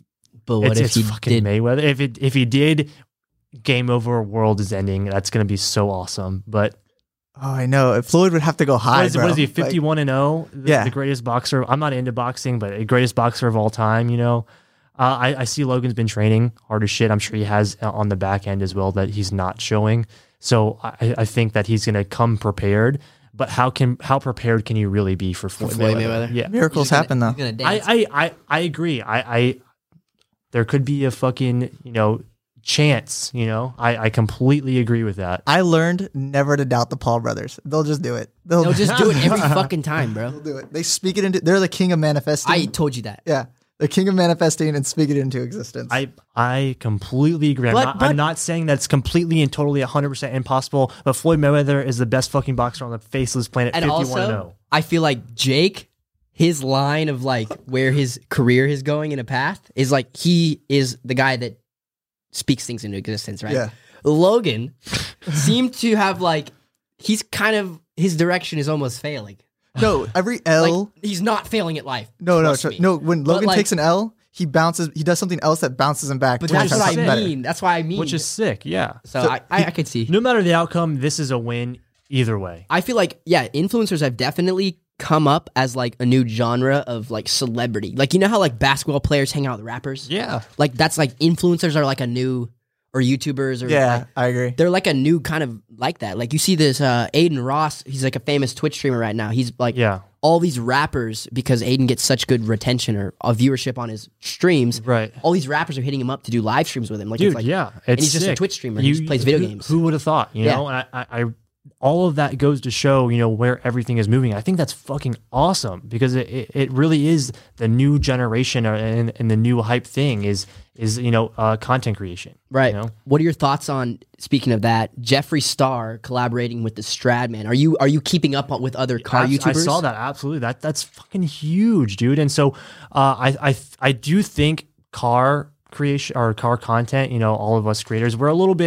But what it's if it's he fucking did? Mayweather. If it if he did, game over, world is ending. That's gonna be so awesome. But Oh, I know. If Floyd would have to go high. what is, bro. what is he? Like, Fifty-one and zero. Yeah. The greatest boxer. I'm not into boxing, but the greatest boxer of all time. You know, uh, I I see Logan's been training hard as shit. I'm sure he has uh, on the back end as well that he's not showing. So I I think that he's gonna come prepared. But how can how prepared can you really be for Floyd, Floyd Mayweather? Mayweather? Yeah. miracles He's gonna- happen though. he's gonna I, dance. I, I, I agree. I, I there could be a fucking, you know, chance, you know. I, I completely agree with that. I learned never to doubt the Paul brothers. They'll just do it. They'll, They'll just do it every fucking time, bro. they'll do it. They speak it into. They're the king of manifesting. I told you that. yeah, the king of manifesting and speak it into existence. I I completely agree. I'm, But- not, but- I'm not saying that's completely and totally one hundred percent impossible, but Floyd Mayweather is the best fucking boxer on the faceless planet, And fifty-one also, and oh. I feel like Jake, his line of like where his career is going in a path is like he is the guy that speaks things into existence, right? Yeah. Logan seemed to have like he's kind of his direction is almost failing. no, every L. Like he's not failing at life. no, no, trust tr- me. no. When But, Logan like- takes an L, he bounces. He does something else that bounces him back. But to that's try what I something mean. better. That's why I mean. Which is sick, yeah. so so I, I, I could see. No matter the outcome, this is a win either way. I feel like yeah, influencers have definitely come up as like a new genre of like celebrity. Like you know how like basketball players hang out with rappers? Yeah. Like that's like influencers are like a new or YouTubers or Yeah, like, I agree. they're like a new kind of like that. Like you see this uh Aiden Ross, he's like a famous Twitch streamer right now. He's like Yeah. all these rappers because Aiden gets such good retention or a viewership on his streams. Right. All these rappers are hitting him up to do live streams with him. Like Dude, it's like yeah, it's and he's just a sick. Twitch streamer. He just plays video who, games. Who would have thought? You Yeah. know, and I, I, I, all of that goes to show, you know, where everything is moving. I think that's fucking awesome because it, it, it really is the new generation or- and, and the new hype thing is is you know uh, content creation. Right. You know? What are your thoughts on speaking of that? Jeffree Star collaborating with the Stradman. Are you are you keeping up on- with other car Abs- YouTubers? I saw that absolutely. That that's fucking huge, dude. And so uh, I I I do think car creation or car content, you know, all of us creators, we're a little bit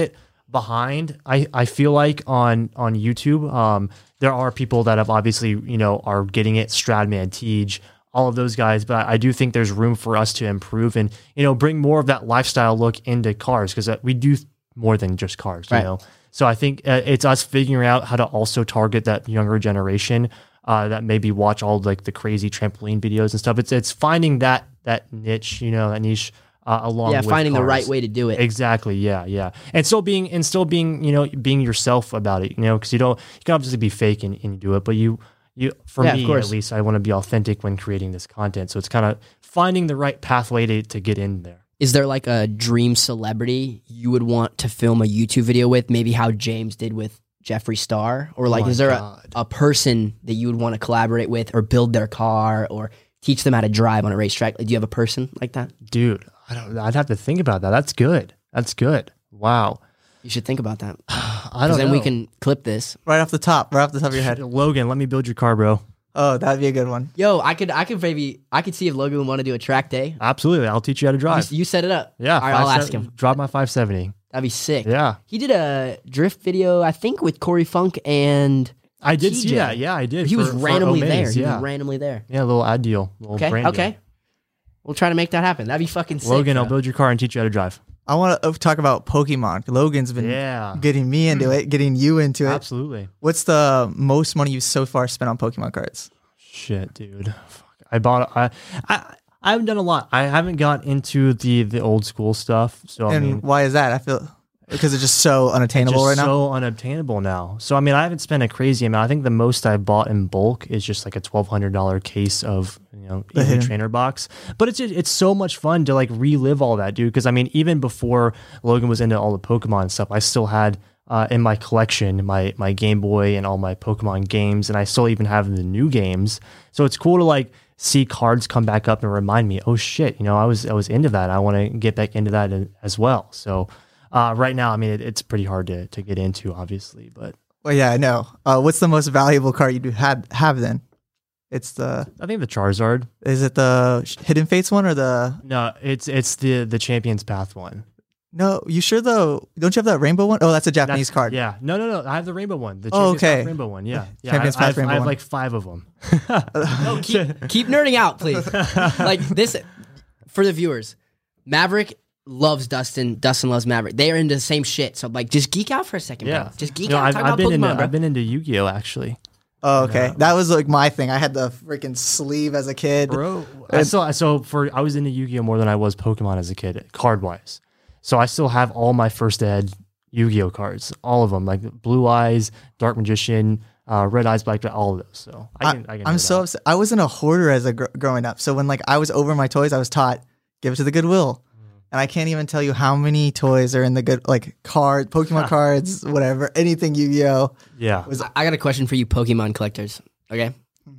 behind. I, I feel like on on YouTube, um, there are people that have obviously, you know, are getting it, Stradman, Tej, all of those guys, but I do think there's room for us to improve and, you know, bring more of that lifestyle look into cars, because we do more than just cars, you Right. know. So I think uh, it's us figuring out how to also target that younger generation uh, that maybe watch all like the crazy trampoline videos and stuff. It's it's finding that that niche, you know, that niche uh, along Yeah, with finding the cars. right way to do it. Exactly. Yeah. Yeah. And still being, and still being, you know, being yourself about it, you know, because you don't, you can obviously be fake and, and you do it, but you, you, for Yeah, of me, course. at least, I want to be authentic when creating this content. So it's kind of finding the right pathway to, to get in there. Is there like a dream celebrity you would want to film a YouTube video with? Maybe how James did with Jeffree Star? Or like, my is there a, God. a person that you would want to collaborate with or build their car or teach them how to drive on a racetrack? Like, do you have a person like that? Dude, I don't, I'd have to think about that. That's good. That's good. Wow. You should think about that. I Because don't then know. we can clip this. Right off the top, right off the top of your head. Logan, let me build your car, bro. Oh, that'd be a good one. Yo, I could, I could maybe, I could see if Logan would want to do a track day. Absolutely. I'll teach you how to You, drive. you set it up. Yeah. All right, I'll five ask sev- him. Drop my five seventy. That'd be sick. Yeah. He did a drift video, I think, with Corey Funk and I did T J. see that. Yeah, I did. he was for- for randomly Omaze, there. He Yeah. was randomly there. Yeah, a little ad deal. Little Okay, brand deal. okay. We'll try to make that happen. That'd be fucking sick. Logan, I'll bro. build your car and teach you how to drive. I want to talk about Pokemon. Logan's been Yeah. getting me into it, getting you into it. Absolutely. What's the most money you've so far spent on Pokemon cards? Shit, dude. Fuck. I bought. I, I. I haven't done a lot. I haven't got into the the old school stuff. So I and mean, why is that? I feel because it's just so unattainable just right now. so unobtainable now. So I mean, I haven't spent a crazy amount. I think the most I bought in bulk is just like a twelve hundred dollar case of, you know, The Elite hidden- Trainer box. But it's just, it's so much fun to like relive all that, dude. Because I mean, even before Logan was into all the Pokemon stuff, I still had uh, in my collection my my Game Boy and all my Pokemon games, and I still even have the new games. So it's cool to like see cards come back up and remind me, oh shit, you know, I was I was into that. I want to get back into that as well. So. Uh, right now, I mean, it, it's pretty hard to, to get into, obviously, but Well, yeah, I know. Uh, what's the most valuable card you do had have then? It's the I think the Charizard. is it the sh- Hidden Fates one or the No, it's it's the the Champions Path one. no? You sure though? Don't you have that rainbow one? Oh, that's a Japanese That's- card. Yeah, no, no, no. I have the rainbow one. The Oh, Champions Path okay. rainbow one. Yeah, yeah. Champions I, Path I have, rainbow I have one. like five of them. No, keep keep nerding out, please. Like this for the viewers. Maverick loves Dustin. Dustin loves Maverick. They are into the same shit. So like, just geek out for a second, Yeah, bro. Just geek No, out. I've, Talk I've about been Pokemon, into bro. I've been into Yu-Gi-Oh actually, Oh, okay. Yeah. That was like my thing. I had the freaking sleeve as a kid. bro. I still so for I was into Yu-Gi-Oh more than I was Pokemon as a kid, card wise. So I still have all my first ed Yu-Gi-Oh cards, all of them, like Blue Eyes, Dark Magician, uh, Red Eyes, Black, all of those. So I can, I, can I'm nerd so out. upset. I wasn't a hoarder as a gr- growing up. So when like I was over my toys, I was taught give it to the Goodwill. And I can't even tell you how many toys are in the good like card, Pokemon cards, whatever, anything Yu-Gi-Oh. Yeah. Was I got a question for you, Pokemon collectors. Okay.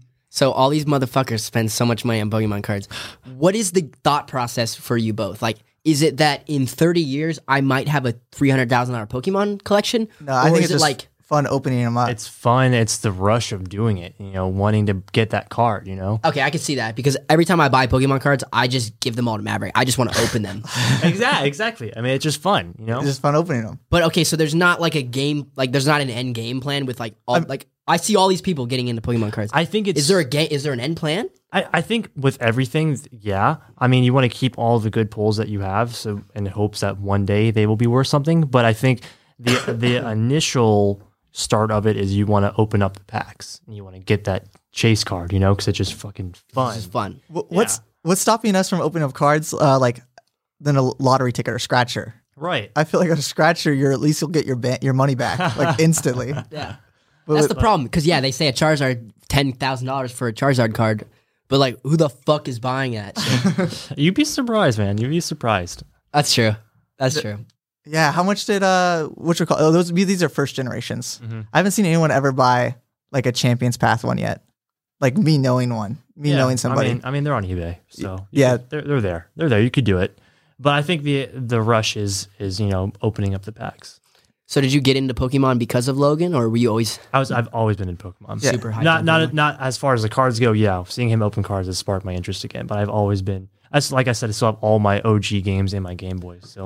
So all these motherfuckers spend so much money on Pokemon cards. What is the thought process for you both? Like, is it that in thirty years I might have a three hundred thousand dollar Pokemon collection? no, I or think is it's it just like fun opening them up. It's fun. It's the rush of doing it, you know, wanting to get that card, you know? okay? I can see that because every time I buy Pokemon cards, I just give them all to Maverick. I just want to open them. exactly. Exactly. I mean, it's just fun, you know? It's just fun opening them. But okay, so there's not like a game, like there's not an end game plan with like all like I see all these people getting into Pokemon cards. I think it's. Is there a game? Is there an end plan? I, I think with everything, yeah. I mean, you want to keep all the good pulls that you have, so in hopes that one day they will be worth something. But I think the the initial start of it is you want to open up the packs and you want to get that chase card, you know, because it's just fucking fun. It's fun. Wh- What's what's stopping us from opening up cards uh, like than a lottery ticket or scratcher? Right. I feel like a scratcher, you're at least you'll get your ba- your money back like instantly. Yeah. But That's with- the problem because yeah, they say a Charizard ten thousand dollars for a Charizard card, but like who the fuck is buying that? shit? You'd be surprised, man. You'd be surprised. That's true. That's true. Yeah, how much did uh what you call oh, those these are first generations. Mhm. I haven't seen anyone ever buy like a Champions Path one yet. Like me knowing one, me Yeah, knowing somebody. I mean, I mean, they're on eBay, so you Yeah. could- they're they're there. They're there. You could do it, but I think the the rush is is you know opening up the packs. So did you get into Pokemon because of Logan, or were you always I was I've always been in Pokemon. Yeah. super hyped? Not on not Pokemon? not as far as the cards go. Yeah, seeing him open cards has sparked my interest again. But I've always been. That's like I said. I still have all my O G games in my Game Boy. So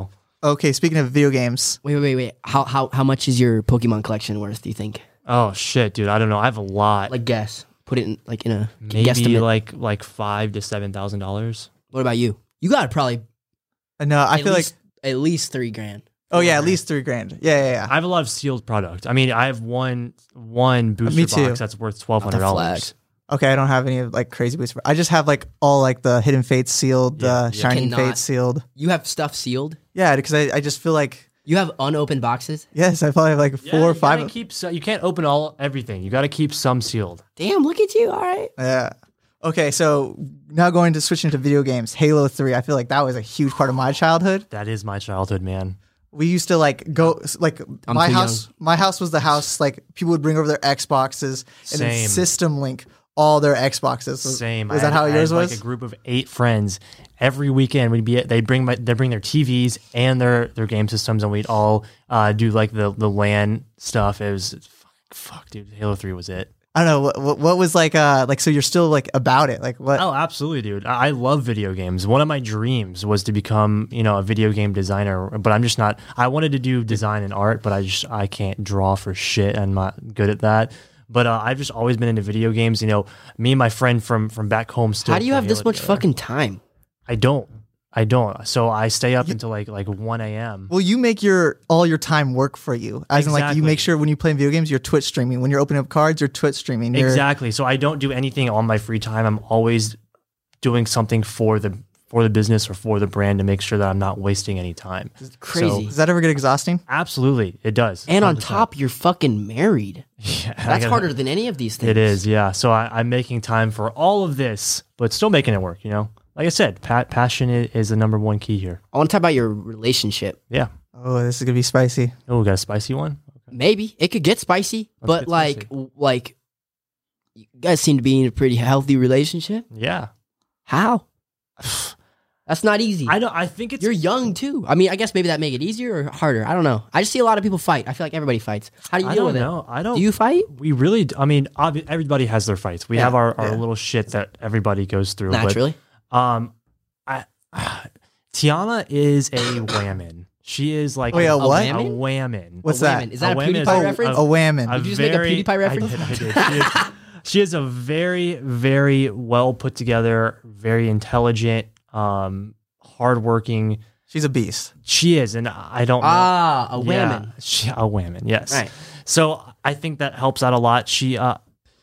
Okay, speaking of video games, Wait, wait, wait. How how how much is your Pokemon collection worth? Do you think? Oh shit, dude. I don't know. I have a lot. Like guess. Put it in like in a Maybe guesstimate. like like five to seven thousand dollars. What about you? You got probably. uh, no, I at feel least, like at least three grand. oh yeah, Four at grand. least three grand. Yeah, yeah, yeah. I have a lot of sealed product. I mean, I have one one booster Me too. box that's worth twelve Not the hundred flag. dollars. Okay, I don't have any like crazy booster. I just have like all like the Hidden Fates sealed, Yeah, uh, yeah. Shining Cannot. Fates sealed. You have stuff sealed. Yeah, because I, I just feel like You have unopened boxes. yes, I probably have like four or you five. gotta keep. So, you can't open all everything. You got to keep some sealed. Damn, look at you. All right. Yeah. Okay, so now going to switching to video games, Halo three. I feel like that was a huge part of my childhood. That is my childhood, man. We used to like go like I'm my too house. My house was the house like people would bring over their Xboxes and then Same. system link all their Xboxes. Was, Same. Was I that had- how I yours had, was? Like a group of eight friends. Every weekend we'd be. They bring my. They bring their T Vs and their their game systems, and we'd all uh, do like the the LAN stuff. It was fuck, fuck, dude. Halo three was it. I don't know what, what what was like uh like so you're still like about it like what Oh, absolutely, dude. I I love video games. One of my dreams was to become, you know, a video game designer, but I'm just not. I wanted to do design and art, but I just I can't draw for shit. I'm not good at that. But uh, I've just always been into video games. You know, me and my friend from from back home still. How do you play have this Halo much together. fucking time? I don't. I don't. So I stay up until like like one a.m. well you make your all your time work for you as in like you Exactly. make sure when you play video games you're Twitch streaming when you're opening up cards you're Twitch streaming you're, Exactly. So I don't do anything on my free time. I'm always doing something for the for the business or for the brand to make sure that I'm not wasting any time. Crazy. Does that ever get exhausting? Absolutely, it does. And on one hundred percent. top, you're fucking married. Yeah, I That's gotta- harder than any of these things. It is, yeah. So I, I'm making time for all of this, but still making it work. You know, like I said, pa- passion i- is the number one key here. I want to talk about your relationship. Yeah. Oh, this is gonna be spicy. Oh, we got a spicy one. Maybe it could get spicy, Let's but get like, spicy. w- like, you guys seem to be in a pretty healthy relationship. Yeah. How? That's not easy. I don't. I think it's You're young too. I mean, I guess maybe that make it easier or harder. I don't know. I just see a lot of people fight. I feel like everybody fights. How do you I deal don't with know. I it? don't. Do you fight? We really. d- I mean, obvi- everybody has their fights. We Yeah, have our, our yeah. little shit that everybody goes through. but, Naturally. Um, I, Tiana is a whammon. She is like Wait, a what? A whammon? whammon. What's A that? whammon. Is that a, A whammon PewDiePie is- reference? A whammon. A Did you just make a very- PewDiePie reference? I did. I did. She is, she is a very, very well put together, very intelligent, um, hardworking. She's a beast. She is, and I don't know. ah, a Yeah, whammon. she, a whammon, yes. Right. So I think that helps out a lot. She, uh,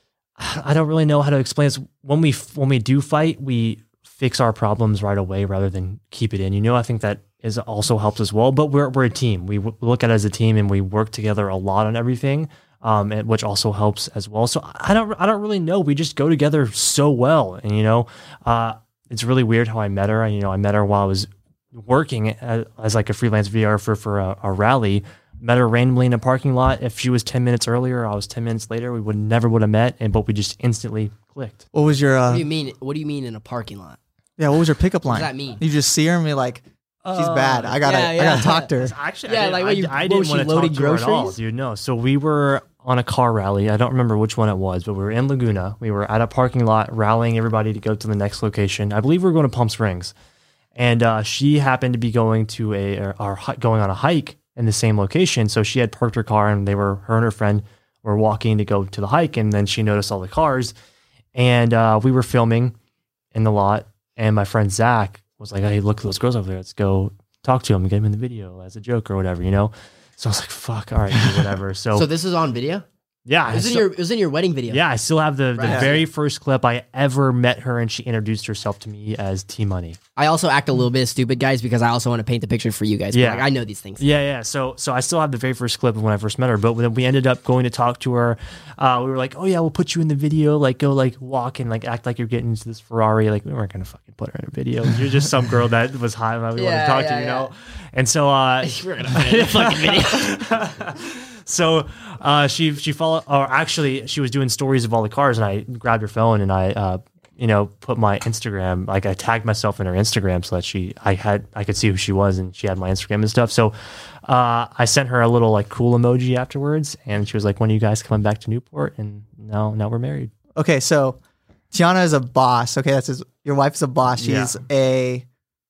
I don't really know how to explain this. When we when we do fight, we fix our problems right away rather than keep it in. You know, I think that is also helps as well. But we're we're a team. We w- look at it as a team, and we work together a lot on everything, um, and, which also helps as well. So I don't I don't really know. We just go together so well, and you know, uh, it's really weird how I met her. You know, I met her while I was working as, as like a freelance V R for for a, a rally. Met her randomly in a parking lot. If she was ten minutes earlier, I was ten minutes later. We would never would have met, and but we just instantly clicked. What was your What uh do you mean? What do you mean in a parking lot? yeah, what was your pickup line? does that mean? You just see her and be like, she's bad. I gotta yeah, I yeah. gotta talk to her. Actually, Yeah, I didn't, like, I, what you- I what didn't was she want to loading talk to her at all, groceries? dude. No. So we were on a car rally. I don't remember which one it was, but we were in Laguna. We were at a parking lot rallying everybody to go to the next location. I believe we were going to Palm Springs, and uh, she happened to be going to a or, or hi- going on a hike in the same location. So she had parked her car, and they were her and her friend were walking to go to the hike, and then she noticed all the cars, and uh, we were filming in the lot, and my friend Zach was like, "Hey, look at those girls over there. Let's go talk to them and get them in the video as a joke or whatever," you know. So I was like, "Fuck, all right, dude, whatever." So, So this is on video. yeah, It I was in still, your. It was in your wedding video. yeah, I still have the, the Right. very first clip I ever met her, and she introduced herself to me as T Money. I also act a little bit stupid, guys, because I also want to paint the picture for you guys. But, Yeah. like, I know these things. Yeah, yeah. So, so I still have the very first clip of when I first met her. But when we ended up going to talk to her, uh, we were like, "Oh yeah, we'll put you in the video. Like, go like walk and like act like you're getting into this Ferrari." Like, we weren't gonna fucking put her in a video. You're just some girl that was high that we wanted Yeah, to talk yeah, to, you yeah. know. And so, uh, We're gonna put it in the fucking video. so uh, she she followed, or actually, she was doing stories of all the cars, and I grabbed her phone and I, uh, you know, put my Instagram, like I tagged myself in her Instagram so that she, I had, I could see who she was, and she had my Instagram and stuff. So uh, I sent her a little like cool emoji afterwards, and she was like, "When are you guys coming back to Newport?" And now, now we're married. Okay, so Tiana is a boss. Okay, that's his, your wife is a boss. She's Yeah. a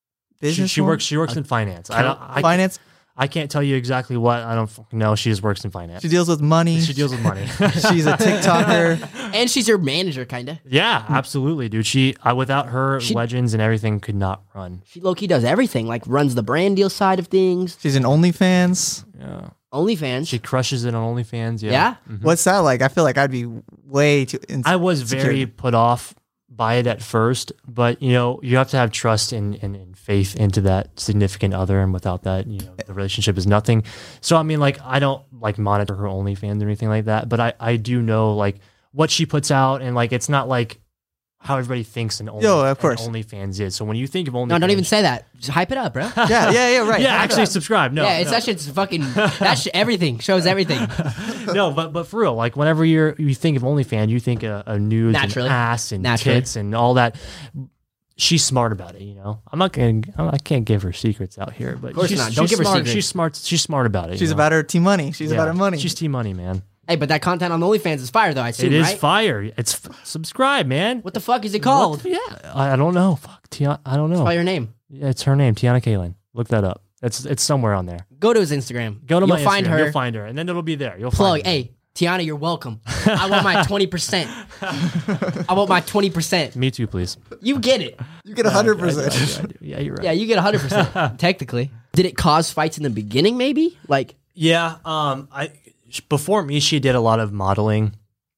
She, business. she works. She works in finance. I don't. I, finance. I can't tell you exactly what. I don't fucking know. She just works in finance. She deals with money. She deals with money. She's a TikToker. And she's your manager, kind of. Yeah, absolutely, dude. She uh, without her, She- Legends and everything could not run. She low key does everything, like runs the brand deal side of things. She's an OnlyFans. Yeah, OnlyFans. she crushes it on OnlyFans. Yeah. yeah. What's that like? I feel like I'd be way too. Ins- I was very insecure. put off by it at first, but you know, you have to have trust and, and, and faith into that significant other, and without that, you know, the relationship is nothing. So I mean, like, I don't like monitor her OnlyFans or anything like that, but I, I do know like what she puts out, and like it's not like how everybody thinks an, only, Yo, of course. an OnlyFans is. So when you think of OnlyFans, No, don't even say that. Just hype it up, bro. Yeah, yeah, yeah. Right. yeah, actually subscribe. No, yeah, it's no. that shit's fucking. That shit, everything shows everything. no, but but for real, like whenever you're you think of OnlyFans, you think of, of nudes Naturally. and ass and Naturally. tits and all that. She's smart about it, you know. I'm not gonna, I can't give her secrets out here, but course she's, not. Don't she's give her smart. secrets. She's smart. She's smart about it. She's you know? about her T money. She's Yeah, about her money. She's T money, man. Hey, but that content on OnlyFans is fire, though. I assume, It is right? fire. It's f- subscribe, man. What the fuck is it called? What- yeah, I, I don't know. Fuck, Tiana, I don't know. Spell your name. Yeah, it's her name, Tiana Kalen. Look that up. It's it's somewhere on there. Go to his Instagram. Go to You'll my find Instagram. her. You'll find her, and then it'll be there. You'll Plug. find her. Hey, Tiana, you're welcome. I want my twenty percent. I want my twenty percent. Me too, please. You get it. You get hundred I do, I do, I percent. do. Yeah, you're right. Yeah, you get one hundred percent. Technically. Did it cause fights in the beginning, maybe? Like, Yeah, um, I before me, she did a lot of modeling.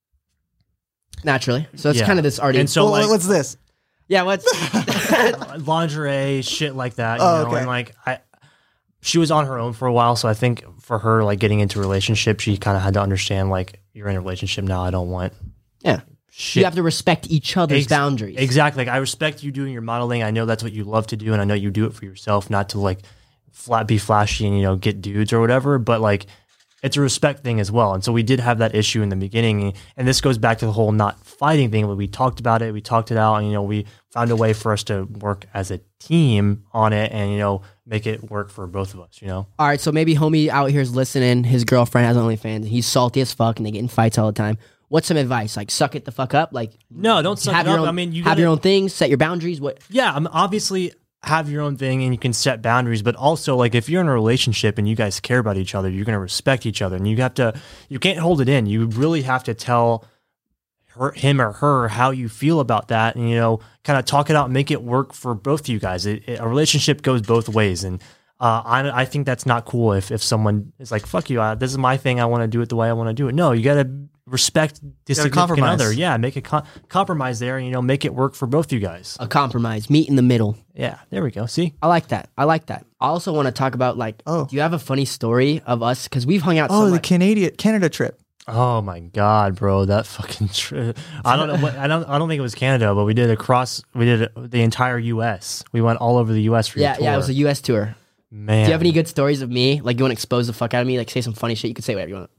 naturally. So it's Yeah. kind of this already. And so, Well, like, what's this? yeah, what's. lingerie, shit like that. You Oh, know? okay. And like, I, she was on her own for a while, so I think for her, like getting into a relationship, she kind of had to understand, like, you're in a relationship now. I don't want Yeah. shit. You have to respect each other's Ex- boundaries. Exactly. Like, I respect you doing your modeling. I know that's what you love to do, and I know you do it for yourself, not to like flat be flashy and you know get dudes or whatever. But like, it's a respect thing as well. And so we did have that issue in the beginning, and this goes back to the whole not fighting thing. But we talked about it, we talked it out, and you know we found a way for us to work as a team on it, and you know make it work for both of us. You know. All right, so maybe homie out here is listening. His girlfriend has OnlyFans. And he's salty as fuck, and they get in fights all the time. What's some advice? Like, suck it the fuck up. Like, No, don't suck have it your up. own. I mean, you have gotta- your own things. Set your boundaries. What? Yeah, I'm obviously have your own thing and you can set boundaries, but also like if you're in a relationship and you guys care about each other, you're going to respect each other, and you have to, you can't hold it in. You really have to tell her, him or her how you feel about that, and you know, kind of talk it out and make it work for both of you guys. It, it, a relationship goes both ways, and uh, I, I think that's not cool if if someone is like, fuck you, uh, this is my thing, I want to do it the way I want to do it. No, you got to respect the significant compromise. other. Yeah, make a com- compromise there, and you know, make it work for both of you guys. A compromise. Meet in the middle. Yeah, there we go. See? I like that. I like that. I also want to talk about like. Oh. Do you have a funny story of us? Because we've hung out. Oh, so the much. Canadian Canada trip. Oh my god, bro, that fucking trip. I don't know what I don't I don't think it was Canada, but we did across we did the entire U S. We went all over the U S for Yeah, your tour. yeah. It was a U S tour. Man. Do you have any good stories of me? Like, you want to expose the fuck out of me? Like, say some funny shit. You could say whatever you want.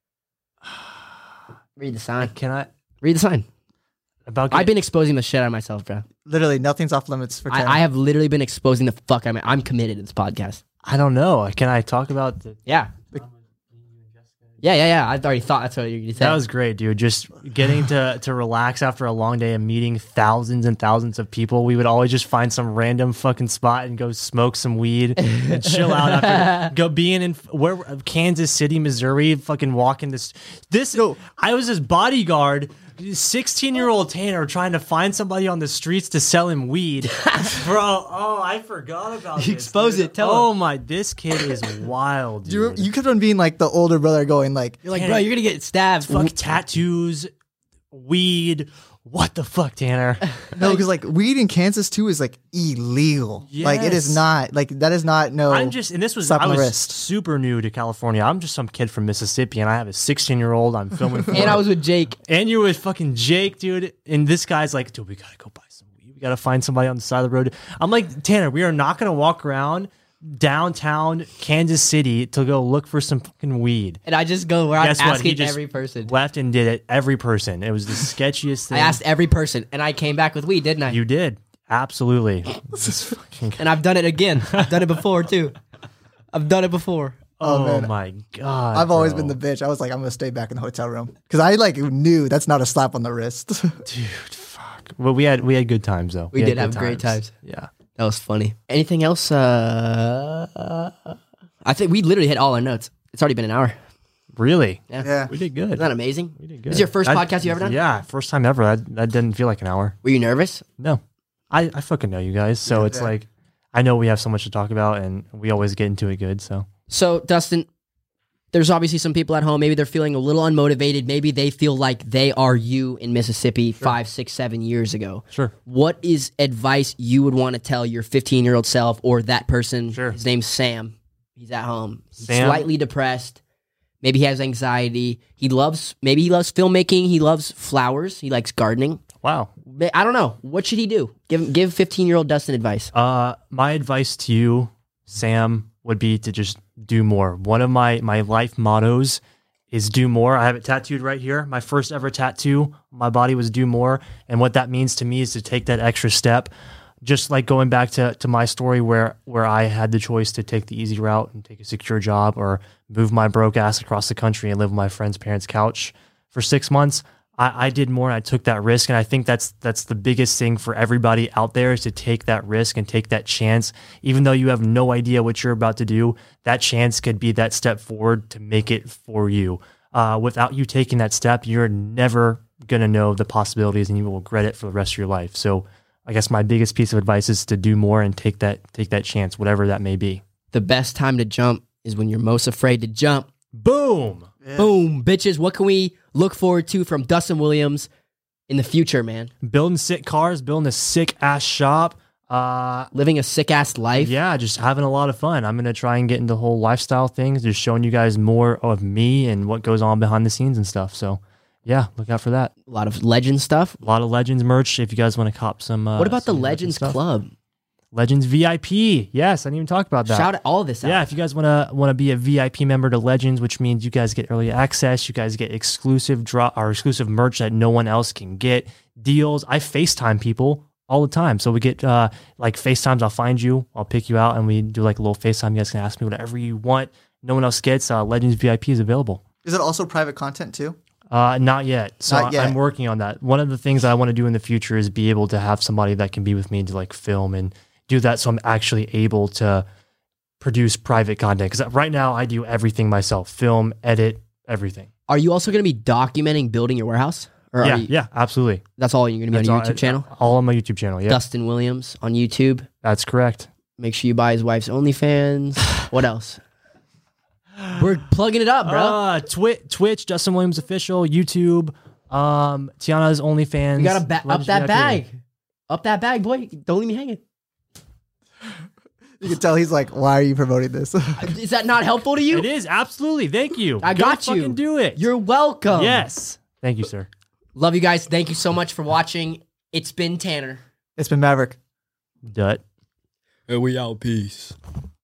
Read the sign. Can I Read the sign. about I've been exposing the shit out of myself, bro. Literally, nothing's off limits for Canada. I, I have literally been exposing the fuck out of me. I'm committed to this podcast. I don't know. Can I talk about the Yeah. Yeah, yeah, yeah. I already thought that's what you were going to say. That was great, dude. Just getting to, to relax after a long day of meeting thousands and thousands of people. We would always just find some random fucking spot and go smoke some weed and chill out after go being in where Kansas City, Missouri, fucking walking this this Yo. I was his bodyguard. sixteen year old Tanner trying to find somebody on the streets to sell him weed. Bro, oh, I forgot about this. Expose dude. it, tell Oh my, this kid is wild, dude. you, you kept on being like the older brother, going like, You're like, bro, you're going to get stabbed. fuck tattoos, weed. What the fuck, Tanner? no, because like weed in Kansas too is like illegal. Like it is Yes. not like that is not no. I'm just, and this was, slap I on the was wrist. super new to California. I'm just some kid from Mississippi, and I have a sixteen year old I'm filming for. And I was with Jake. and you're with fucking Jake, dude. And this guy's like, dude, we gotta go buy some weed. We gotta find somebody on the side of the road. I'm like, Tanner, we are not gonna walk around downtown Kansas City to go look for some fucking weed. And I just go around Guess what? He asking just every person. left and did it. Every person. It was the sketchiest thing. I asked every person, and I came back with weed, didn't I? You did. Absolutely. This fucking- And I've done it again. I've done it before, too. I've done it before. oh man. my God. I've always bro. been the bitch. I was like, I'm gonna stay back in the hotel room because I like knew that's not a slap on the wrist. Dude, fuck. Well, we had we had good times though. We had did good have great times. Yeah. That was funny. Anything else? Uh, I think we literally hit all our notes. It's already been an hour. Really? Yeah. Yeah. We did good. Isn't that amazing? We did good. This is your first That- podcast you ever done? Yeah, first time ever. That, that didn't feel like an hour. Were you nervous? No. I, I fucking know you guys. So Yeah. it's like, I know we have so much to talk about and we always get into it good. So So, Dustin, there's obviously some people at home. Maybe they're feeling a little unmotivated. Maybe they feel like they are you in Mississippi five, six, seven years ago. sure. What is advice you would want to tell your fifteen-year-old self or that person? Sure. His name's Sam. He's at home. He's Sam? slightly depressed. Maybe he has anxiety. He loves, maybe he loves filmmaking. He loves flowers. He likes gardening. Wow. I don't know. What should he do? Give give fifteen-year-old Dustin advice. Uh, my advice to you, Sam, would be to just do more. One of my my life mottos is do more. I have it tattooed right here. My first ever tattoo on my body was do more. And what that means to me is to take that extra step. Just like going back to, to my story where, where I had the choice to take the easy route and take a secure job or move my broke ass across the country and live on my friend's parents' couch for six months. I, I did more and I took that risk. And I think that's that's the biggest thing for everybody out there is to take that risk and take that chance. Even though you have no idea what you're about to do, that chance could be that step forward to make it for you. Uh, without you taking that step, you're never going to know the possibilities and you will regret it for the rest of your life. So I guess my biggest piece of advice is to do more and take that take that chance, whatever that may be. The best time to jump is when you're most afraid to jump. Boom. Yeah. Boom, bitches. What can we look forward to from Dustin Williams in the future, man? Building sick cars, building a sick ass shop. Uh, Living a sick ass life. yeah, just having a lot of fun. I'm gonna try and get into the whole lifestyle things, just showing you guys more of me and what goes on behind the scenes and stuff. So, yeah, look out for that. A lot of legend stuff. A lot of Legends merch if you guys want to cop some. Uh, What about the some merch and Legends stuff. Club? Legends V I P. Yes, I didn't even talk about that. Shout all this out. Yeah, if you guys want to want to be a V I P member to Legends, which means you guys get early access, you guys get exclusive drop or exclusive merch that no one else can get, deals. I FaceTime people all the time, so we get uh, like FaceTimes. I'll find you, I'll pick you out, and we do like a little FaceTime. You guys can ask me whatever you want. No one else gets. Uh, Legends V I P is available. Is it also private content too? Uh, not yet. So Not yet. I'm working on that. One of the things I want to do in the future is be able to have somebody that can be with me to like film and do that, so I'm actually able to produce private content. Because right now I do everything myself: film, edit, everything. Are you also going to be documenting building your warehouse? Or are Yeah, you- yeah, absolutely. That's all you're going to be That's on your all- YouTube channel? All on my YouTube channel. Yeah, Dustin Williams on YouTube. that's correct. Make sure you buy his wife's OnlyFans. What else? We're plugging it up, bro. Uh, Twi- Twitch, Dustin Williams official, YouTube, um, Tiana's OnlyFans. you got to ba- up Legends that V I P. bag. Up that bag, boy. Don't leave me hanging. You can tell he's like, why are you promoting this? Is that not helpful to you? It is absolutely. Thank you. I Go got you. fucking do it. You're welcome. yes. Thank you, sir. Love you guys. Thank you so much for watching. It's been Tanner. It's been Maverick. Dut. And we out. Peace.